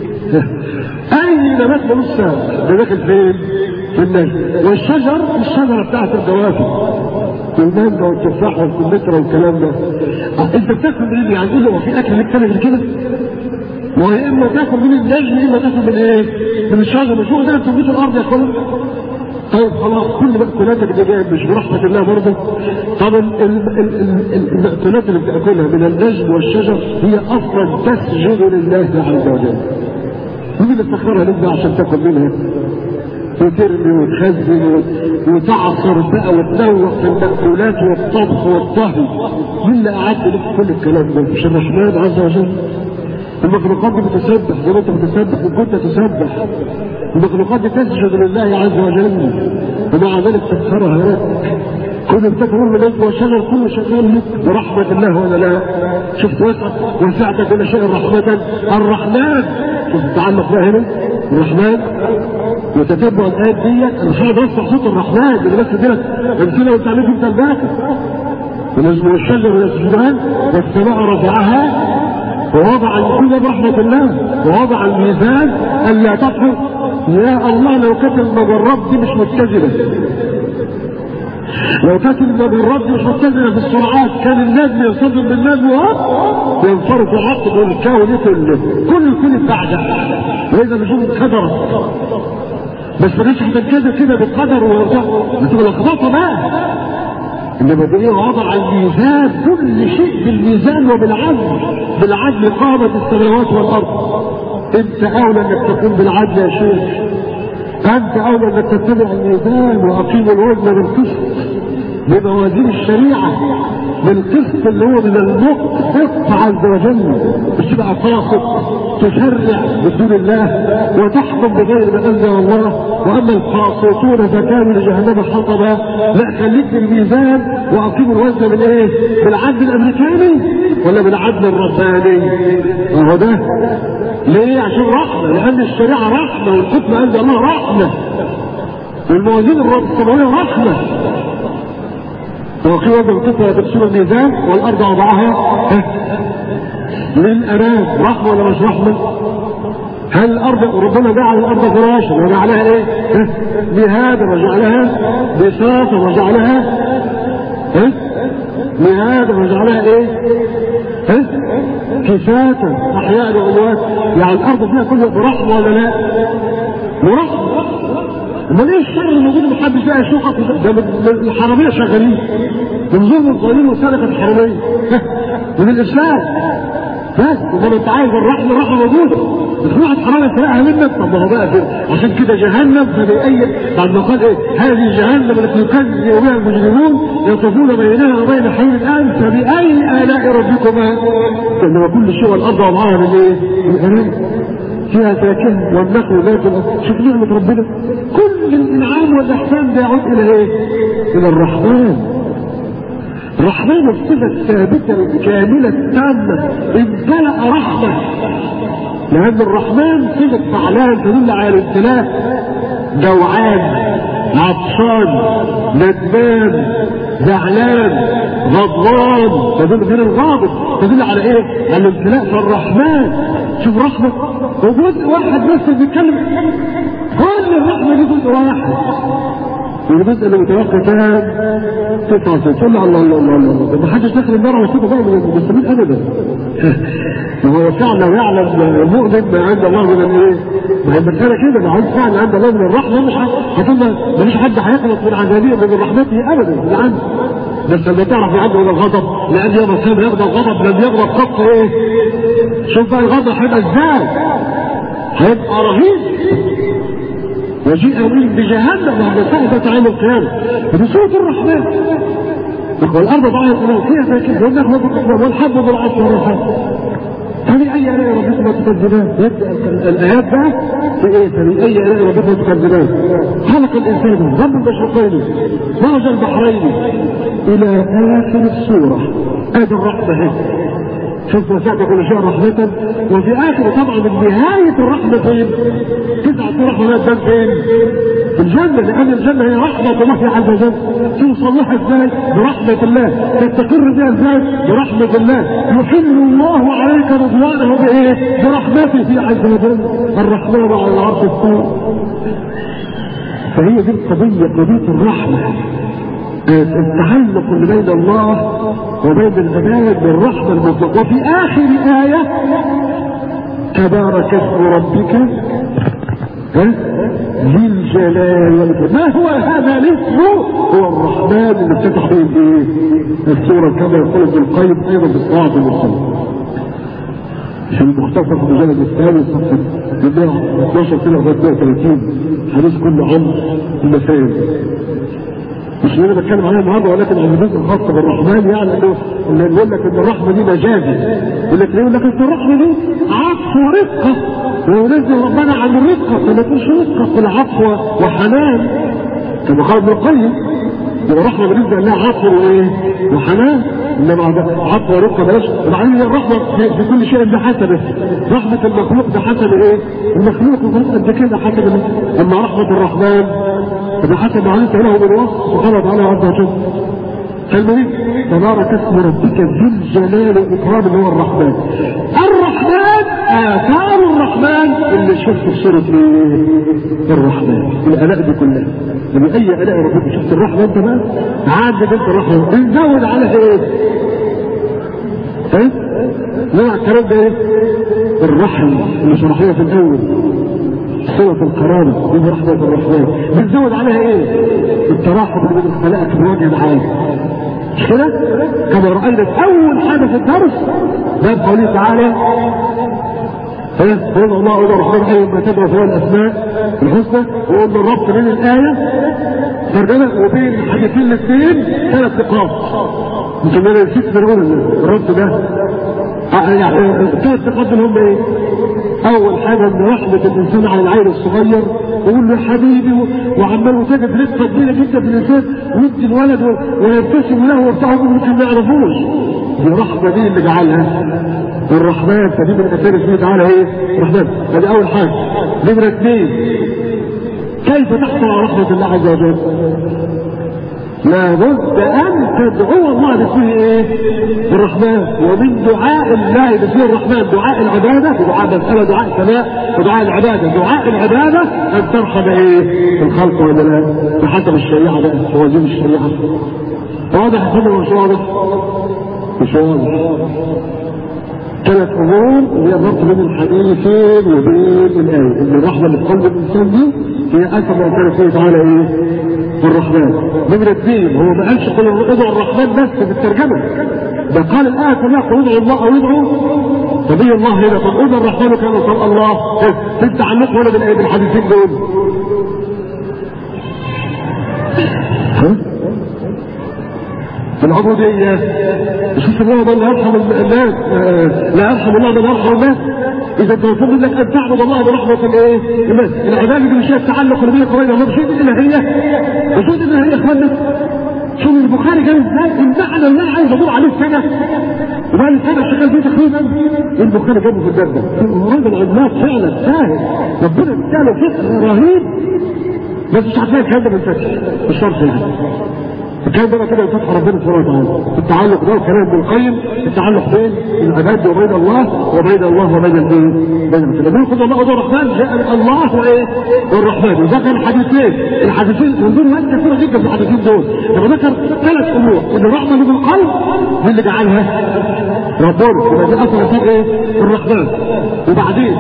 اي نبات ملوش سام ده داخل فين؟ في النجم. والشجره بتاعت الدوافع والمانجا والتفاح والكمثرى والكلام ده. انت بتاكل من ايه؟ يعني هو في اكل لك من كده؟ ويا اما تاكل من النجم يا اما تاكل من ايه؟ من الشجره. مش هو ده تنبيت الارض يا اخوانا؟ طيب خلاص كل مأكولاتك دي جايه مش برحمة الله برضه. طب المأكولات اللي بتاكلها من النجم والشجر هي اصلا تسجد لله عز وجل. مين اللي سخرها لك عشان تاكل منها؟ وترمي وتخزن وتعصر بقى وتنوع في المأكولات والطبخ والطهي. مين اللي قعد لك كل الكلام ده؟ مش الرحمن عز وجل. المخلوقات دي بتسبح زي ما انت بتسبح وكنت تسبح. المخلوقات دي تسجد لله عز وجل ومع ذلك تسخرها لك. كل بتاكل من النجم والشجر كله شغال لك برحمة الله ولا لا؟ شفت وسعتك الى شيء رحمة الرحمن. شوف التعلق بقى هنا الرحمن وتتبع الآيات دي. انا مش هقدر اصلح صوت الرحمن اللي بس دي لك امثله وانت عليك انت الباقي. النجم والشجر يسجدان والسماء رفعها ووضع كل برحمة الله ووضع الميزان ألا تطفو. يا الله لو كانت المجرات دي مش متزنة، لو كانت المجرات دي مش متزنة في السرعات كان النجم يصدم بالنجم وينفرط العقد والكون كل بعد. وإذا نجوم انكدرت بس ما جيش هتنكدر كده بالقدر وتبقى لخبطة بقى. انما دي وضع الميزان كل شيء بالميزان وبالعدل. بالعدل قامت السماوات والارض. انت اولى انك تكون بالعدل يا شيخ. انت اولى انك تتبع الميزان واقيم الوزن بالقسط بموازين الشريعه بالقسط اللي هو من المقسط عز وجل. مش تبقى قاسط تشرع بدون الله وتحكم بغير ما انزل الله. واما القاسطون فكانوا لجهنم حطبا. لا خليك بالميزان واقيم الوزن من ايه؟ بالعدل الامريكاني ولا بالعدل الرباني؟ وهو ده ليه؟ عشان رحمه، لان الشريعه رحمه والحكم عند الله رحمه والموازين السماويه رحمه. وقيل بالقسط وتقسيم الميزان والارض وضعها للانام. رحمه ولا مش رحمه؟ هل الارض ربنا جعل الارض فراشا وجعلها ايه؟ مهادا وجعلها بساطا وجعلها مهادا وجعلها ايه؟ كفاتا احياء واموات. يعني الارض فيها كلها برحمه ولا لا؟ برحمه. امال ايه الشر اللي موجود محدش بقى يشوفك؟ ده الحراميه شغالين من ظلم الظالمين وسرقه الحراميه من الاسلام. بس انما انت عايز الرحمه موجوده، بس واحد حرام يسرقها منك. طب ما هو بقى عشان كده جهنم فبأي بعد ما قال ايه هذه جهنم التي يكذب بها المجرمون يطوفون بينها وبين حور الان فبأي آلاء ربكما. انما كل شيء والارض وضعها من ايه؟ من فيها فاكهه والنخل ذات شوف نعمه ربنا. كل الانعام والاحسان ده يعود الى ايه؟ الى الرحمن. الرحمن الصفه الثابته الكامله التامه امتلأ رحمه، لأن الرحمن صفة فعلان تدل على الامتلاء. جوعان، عطشان، ندمان، زعلان، غضبان، تدل غير الغاضب تدل على ايه؟ على الامتلاء. فالرحمن شوف رحمة وجزء واحد بس بيتكلم، كل الرحمة دي جزء واحد، والجزء اللي متوقع فيها 99. تقول له الله الله الله الله، ما حدش داخل النار على كده بقى من المسلمين ابدا. وهو فعلا يعلم المؤمن ما عند الله من الايه؟ ما هي المسألة كده، لو عايز فعلا عند الله من الرحمة مش هتقول مفيش حد هيخلص من عذابيه من رحمته ابدا اللي عنده. بس لما تعرف عنده من الغضب، لان يوم القيامة يغضب غضب لم يغضب قط ايه؟ شوف بقى الغضب هيبقى ازاي؟ هيبقى رهيب. وجيء به بجهنم بعد ساعة عين القيامة بصوت الرحمن. والارض ضاعت فيها فاكهة والنخل والحب بالعصر والرحمن. فبأي آلاء ربكما تكذبان؟ يبدأ الآيات بقى في ايه؟ فبأي آلاء ربكما تكذبان؟ خلق الإنسان رب المشرقين مرج البحرين إلى آخر السورة. هذه الرحمة هي شوف وسعت كل شيء رحمة. وفي آخر طبعا من نهاية الرحمة فين؟ 9 رحمات ده فين؟ في الجنة، لأن الجنة هي رحمة الله عز وجل. توصل لها ازاي؟ برحمة الله. تستقر بها ازاي؟ برحمة الله. يحل الله عليك رضوانه بايه؟ برحمته عز وجل. الرحمن على العرش استوى. فهي دي القضية، قضية الرحمة، التعلق اللي بين الله وبين العباد بالرحمة المطلقة. وفي آخر آية تبارك اسم ربك ذي الجلال والإكرام. ما هو هذا الاسم؟ هو الرحمن اللي افتتح به السورة كما يقول ابن القيم أيضا بالصراط المستقيم. عشان مختصر في المجلد الثاني صفحة 12 كده لغاية 32 حديث كل عمر المسائل. مش اللي انا بتكلم عليها النهارده، ولكن عن الجزء الخاص بالرحمن. يعني انه اللي يقول لك ان الرحمه دي مجازي، يقول لك ان الرحمه دي عطف ورقه، وينزل ربنا عن الرقه، فما تقولش رقه، قل عطف وحنان كما قال ابن القيم. الرحمه بالنسبه لها عطف وايه؟ وحنان، انما عطف ورقه بلاش. وبعدين هي الرحمه في كل شيء بحسبه. رحمه المخلوق بحسب ايه؟ المخلوق قد كده حسب. اما رحمه الرحمن فبحسب ما علمت له من وصف سبحانه وتعالى عز وجل. فالمهم تبارك اسم ربك ذي الجلال والاكرام اللي هو الرحمن. الرحمن اثار الرحمن اللي شفت في سوره الرحمن. الالاء دي كلها بأي آلاء ربك شفت الرحمة انت بقى؟ عادة انت الرحمة بنزود على ايه؟ ايه؟ نوع الكلام ده ايه؟ الرحمة اللي شرحناها في الاول صلة القرار دي رحمة الرحمن. بنزود عليها ايه؟ التراحم بين الخلائق في الوجه العام. مش كده؟ كما رأينا في اول حاجة في الدرس باب قوله تعالى فيقول الله أولا الرحمن أي ما تدعو سواء الأسماء الحسنى. وقلنا الربط بين الآية فرجنا وبين الحديثين الاثنين 3 نقاط. يمكن أنا نسيت نقول الربط ده يعني 3 نقاط اللي هم إيه؟ أول حاجة إن رحمة الإنسان على العيل الصغير ويقول له يا حبيبي وعمال وتجد رزقة كبيرة جدا في الإنسان ويدي الولد ويبتسم له وبتاع ممكن ما يعرفوش. دي رحمة دي اللي جعلها الرحمن. فدي من الأسئلة سبحانه وتعالى ايه؟ الرحمن. هذه أول حاجة. نمرة 2 كيف تحصل على رحمة الله عز وجل؟ لابد أن تدعو الله باسمه ايه؟ الرحمن. ومن دعاء الله باسمه الرحمن دعاء العبادة، ودعاء مسألة دعاء سماء ودعاء العبادة. دعاء العبادة أن ترحم ايه؟ الخلق ولا لا؟ بحسب الشريعة بقى، موازين الشريعة. واضح كده مش واضح؟ مش واضح. 3 أمور هي الربط بين الحديثين وبين الآية. إن الرحمة اللي في قلب الإنسان دي هي أكثر ما كان فيه تعالى إيه؟ الرحمن. نمرة 2 هو ما قالش قل ادعوا الرحمن بس في الترجمة، ده قال الآية كلها قل ادعوا الله أو ادعوا نبي الله هنا تقول الرحمن كان صلى الله في تعلق ولا بالحديثين دول؟ في العبودية شوف الله ده اللي يرحم الناس، لا يرحم الله ده اللي يرحم الناس. إذا أنت مطلوب منك أن تعبد الله برحمة الإيه؟ الناس. العبادة دي مش هي التعلق بينك وبين الله، شيء الإلهية، وجود الإلهية إخواننا. شوف البخاري جاب ازاي المعنى اللي انا عايز ادور عليه سنه وبقى سنه شغال فيه تقريبا. البخاري جابه في الباب ده، راجل عملاق فعلا فاهم، ربنا اداله فكر رهيب، بس مش عارفين الكلام ده من الفتح مش شرط يعني. الكلام ده كده فتح ربنا سبحانه وتعالى. التعلق ده كلام ابن القيم، التعلق بين العباد وبين الله وبين الله وبين الايه؟ بين المسلمين. ناخذ الله والرحمن، جاء الله وايه؟ والرحمن. وذكر حديثين، الحديثين من دون وقت كثيره جدا في الحديثين دول. لما ذكر 3 امور، ان الرحمه اللي بالقلب دي اللي جعلها ربنا، يبقى دي اصلا في ايه؟ الرحمن. وبعدين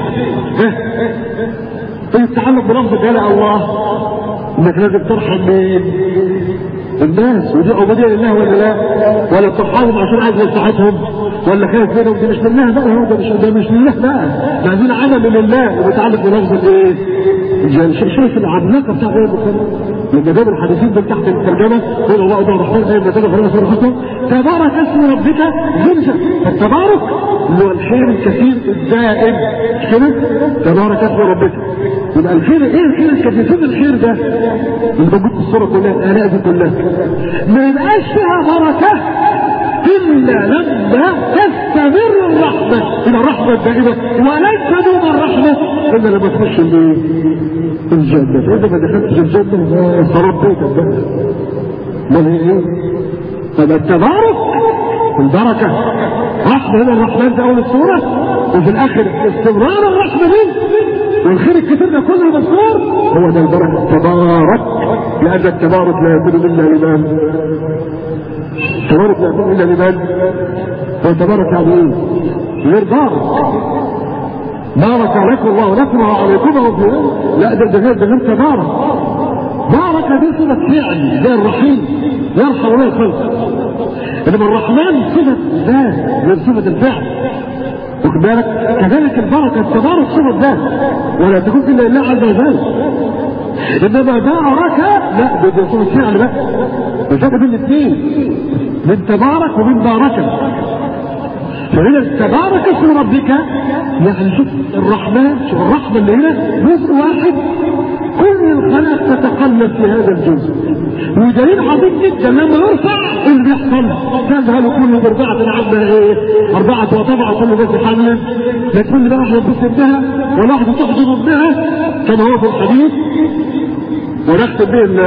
التعلق بلفظ جلاله الله، انك لازم ترحم مين؟ الناس. ودي عبوديه لله ولا لا؟ ولا بترحمهم عشان عايز مصلحتهم؟ ولا خايف منهم؟ دي مش لله بقى، هو ده مش لله بقى، ده عايزين عمل لله وبيتعلق بلفظ الايه؟ شايف العملاقه بتاع ايه البخاري؟ لما جاب الحديثين دول تحت الترجمه قول الله ده الرحمن زي ما كده في سوره الحكم تبارك اسم ربك زلزل. فالتبارك اللي هو الخير الكثير الدائم كده، تبارك اسم ربك. يبقى الخير ايه؟ الخير الكثير. فين الخير ده اللي موجود في الصوره كلها، الالاء دي كلها ما يبقاش فيها بركه الا لما تستمر الرحمه الى الرحمه الدائمه، ولن تدوم الرحمه الا لما تخش الجنه. فاذا ما دخلتش الجنه خرب بيتك بقى. ما هي ايه؟ فده التبارك البركه، رحمه هنا الرحمن ده اول الصوره، وفي الاخر استمرار الرحمه دي والخير الكثير ده كله مذكور، هو ده البركه. تبارك، لان التبارك لا يكون الا لمن؟ التبارك لا يكون الا لمن؟ وتبارك يعني ايه؟ غير بارك. بارك عليكم الله ونصر عليكم وفي لا ده غير تبارك. بارك دي صفه فعل زي الرحيم يرحم ولا يخلق، انما الرحمن صفه ذات غير صفه الفعل. واخد بالك؟ كذلك البركه التبارك صفه ذات ولا تكون الا لله عز وجل. انما بارك لا ده صفه فعل بقى. الفرق بين الاثنين من تبارك ومن باركه. فهنا تبارك اسم ربك، يعني شوف الرحمن، شوف الرحمه اللي هنا جزء واحد كل الخلق تتقلب في هذا الجزء. ودليل عظيم جدا لما يرفع اللي بيحصل تذهل كل مرضعة عما ايه؟ مرضعة وطبعا كل ذات حمل، لا تقول لي واحدة تبص ابنها ولا واحدة تحضن ابنها كما هو في الحديث. ونختم به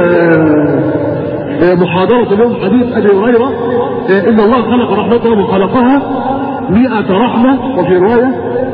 محاضرة اليوم حديث ابي هريرة ان الله خلق رحمته وخلقها 100 رحمة، وفي رواية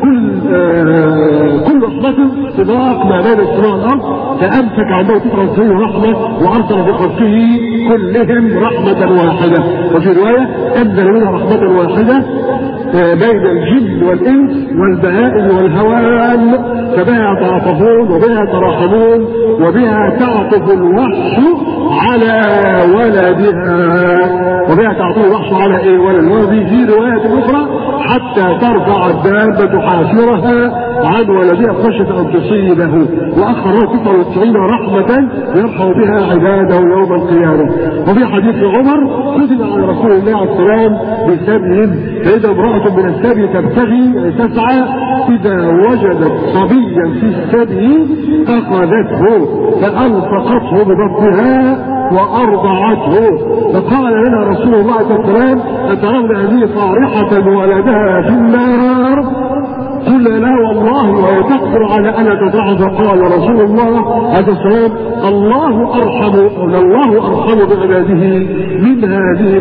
كل رحمة سباق ما بين السماء والأرض، فأمسك عنده 99 رحمة وأرسل في خلقه كلهم رحمة واحدة. وفي رواية أنزل منها رحمة واحدة بين الجن والإنس والبهائم والهوام، فبها يتعاطفون وبها يتراحمون وبها تعطف الوحش على ولدها، وبها تعطف الوحش على ايه؟ ولد. وفي رواية أخرى حتى ترفع الدابة حافرها عن ولدها خشية أن تصيبه، وأخر 99 رحمة يرحم بها عباده يوم القيامة. وفي حديث عمر كتب على رسول الله عليه السلام بسبي، فإذا امرأة من السبي تبتغي تسعى إذا وجدت صبيا في السبي أخذته فألصقته ببطنها وأرضعته، فقال لنا رسول الله صلى الله عليه وسلم أترون هذه صارحة ولدها في النار؟ قلنا لا والله وهي تقدر على أن تضعها. فقال رسول الله عليه السلام الله أرحم بعباده من هذه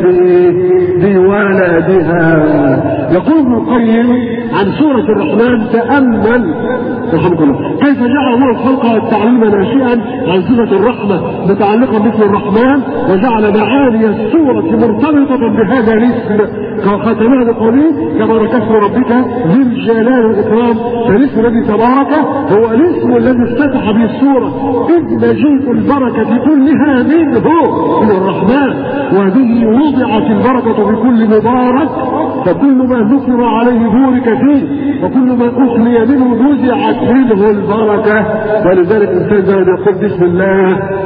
بولدها. يقول ابن القيم عن سورة الرحمن تأمل رحمك الله. كيف جعل الله الخلق والتعليم ناشئا عن صفة الرحمة متعلقة باسم الرحمن، وجعل معاني السورة مرتبطة بهذا الاسم ختمها بقوله تبارك اسم ربك ذي الجلال والإكرام. فالاسم الذي تبارك هو الاسم الذي افتتح به السورة، إذ مجيء البركة كلها منه من الرحمن، وبه وضعت البركة بكل مبارك، فكل ما ذكر عليه بورك فيه، وكل ما أخلي منه نزعت منه البركة. ولذلك الإنسان زي ما يقول بسم الله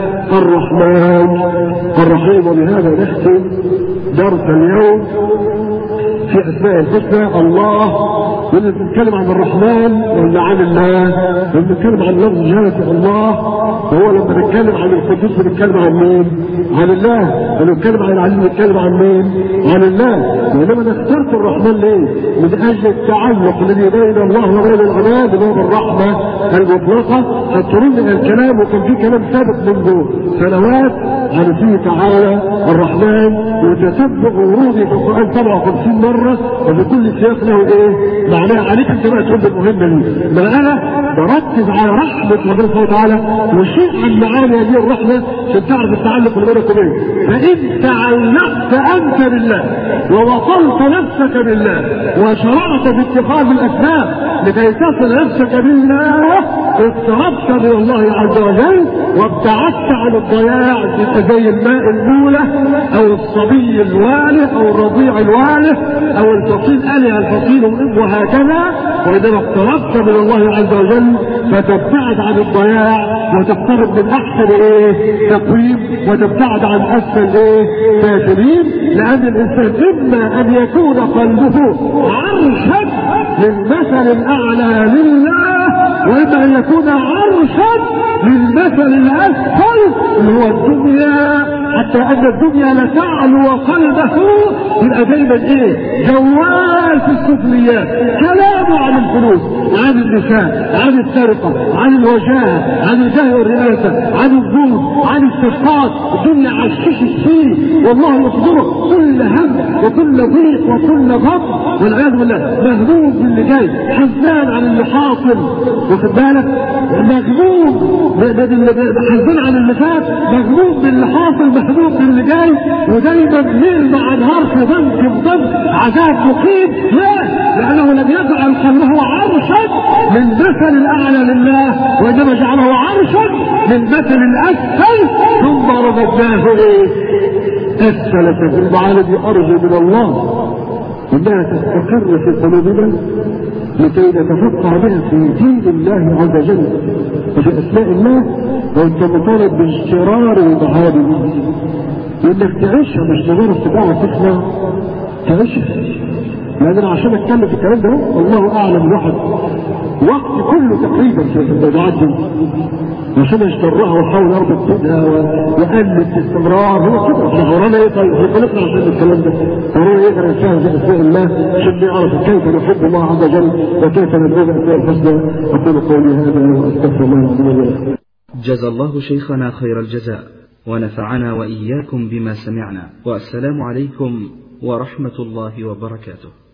الرحمن الرحيم. وبهذا نختم درس اليوم في أسماء الحسنى. الله لما بنتكلم عن الرحمن ولا عن الله؟ لما بنتكلم عن لفظ جلالة الله، وهو لما نتكلم عن القدوس بنتكلم عن مين؟ عن الله. لما نتكلم عن العليم بنتكلم عن مين؟ عن الله. وإنما أنا اخترت الرحمن ليه؟ من أجل التعلق الذي بين الله وبين العباد باب الرحمة المطلقة. فاضطرون إلى الكلام، وكان في كلام سابق منذ سنوات عن فيه تعالى الرحمن، وتتبع وروده في القرآن 57 مرة، وبكل سياق له إيه؟ معناها عليك أنت بقى تحب المهمة لي. ما أنا بركز على رحمة ربنا سبحانه وتعالى وشيء عن معاني هذه الرحمة عشان تعرف التعلق اللي بينك وبينه. فإن تعلقت أنت بالله ووصلت نفسك بالله وشرعت في اتخاذ الأسباب لكي تصل نفسك بالله، اقتربت من الله عز وجل وابتعدت عن الضياع زي الماء المولى أو الصبي الوالد أو الرضيع الوالد أو الفصيل أله الفصيل وهكذا. وإنما اقتربت من الله عز وجل فتبتعد عن الضياع وتقترب من أحسن تقويم وتبتعد عن أسفل تاثيرين. لأن الإنسان إما أن يكون قلبه عرشا للمثل الأعلى لله، وإما أن يكون عرشا للمثل الأسفل اللي هو الدنيا، حتى أن الدنيا لتعلو قلبه يبقى دايما جوال في السفليات، كلامه عن الفلوس، عن النساء، عن السرقة، عن الوجاهة، عن الجاه والرئاسة، عن الظلم، عن السرقات. الدنيا عششت فيه والله يصبره كل هم وكل ضيق وكل غم والعياذ بالله، مهموم باللي جاي، حزان عن اللي حاصل، واخد بالك، مغموم حزان عن اللي فات، مغموم باللي حاصل، مهموم باللي جاي، ودايما ليل مع نهار في ضنك عذاب مقيم. لا، لأنه لم يجعل قلبه عرشا للمثل الأعلى لله، وإنما جعله عرشا للمثل الأسفل، ثم رددناه أسفل. المعاني دي أرجو من الله إنها تستقر في قلوبنا لكي نتفقه بها في دين الله عز وجل وفي أسماء الله، وأنت مطالب باجترار المعاني وإنك تعيشها، مش مجرد تبقى تسمع، تعيشها. لأن أنا عشان أتكلم في الكلام ده والله أعلم الواحد وقت كله تقريبا في الموضوعات دي عشان أجترها وأحاول أربط بينها وأقلب باستمرار. هو كده احنا ورانا إيه؟ طيب احنا خلقنا عشان الكلام ده، ورانا يقدر يفهم في أسماء الله عشان يعرف كيف نحب الله عز وجل وكيف ندعو بأسماء الحسنى. أقول قولي هذا وأستغفر الله العظيم لي. جزا الله شيخنا خير الجزاء ونفعنا وإياكم بما سمعنا، والسلام عليكم ورحمة الله وبركاته.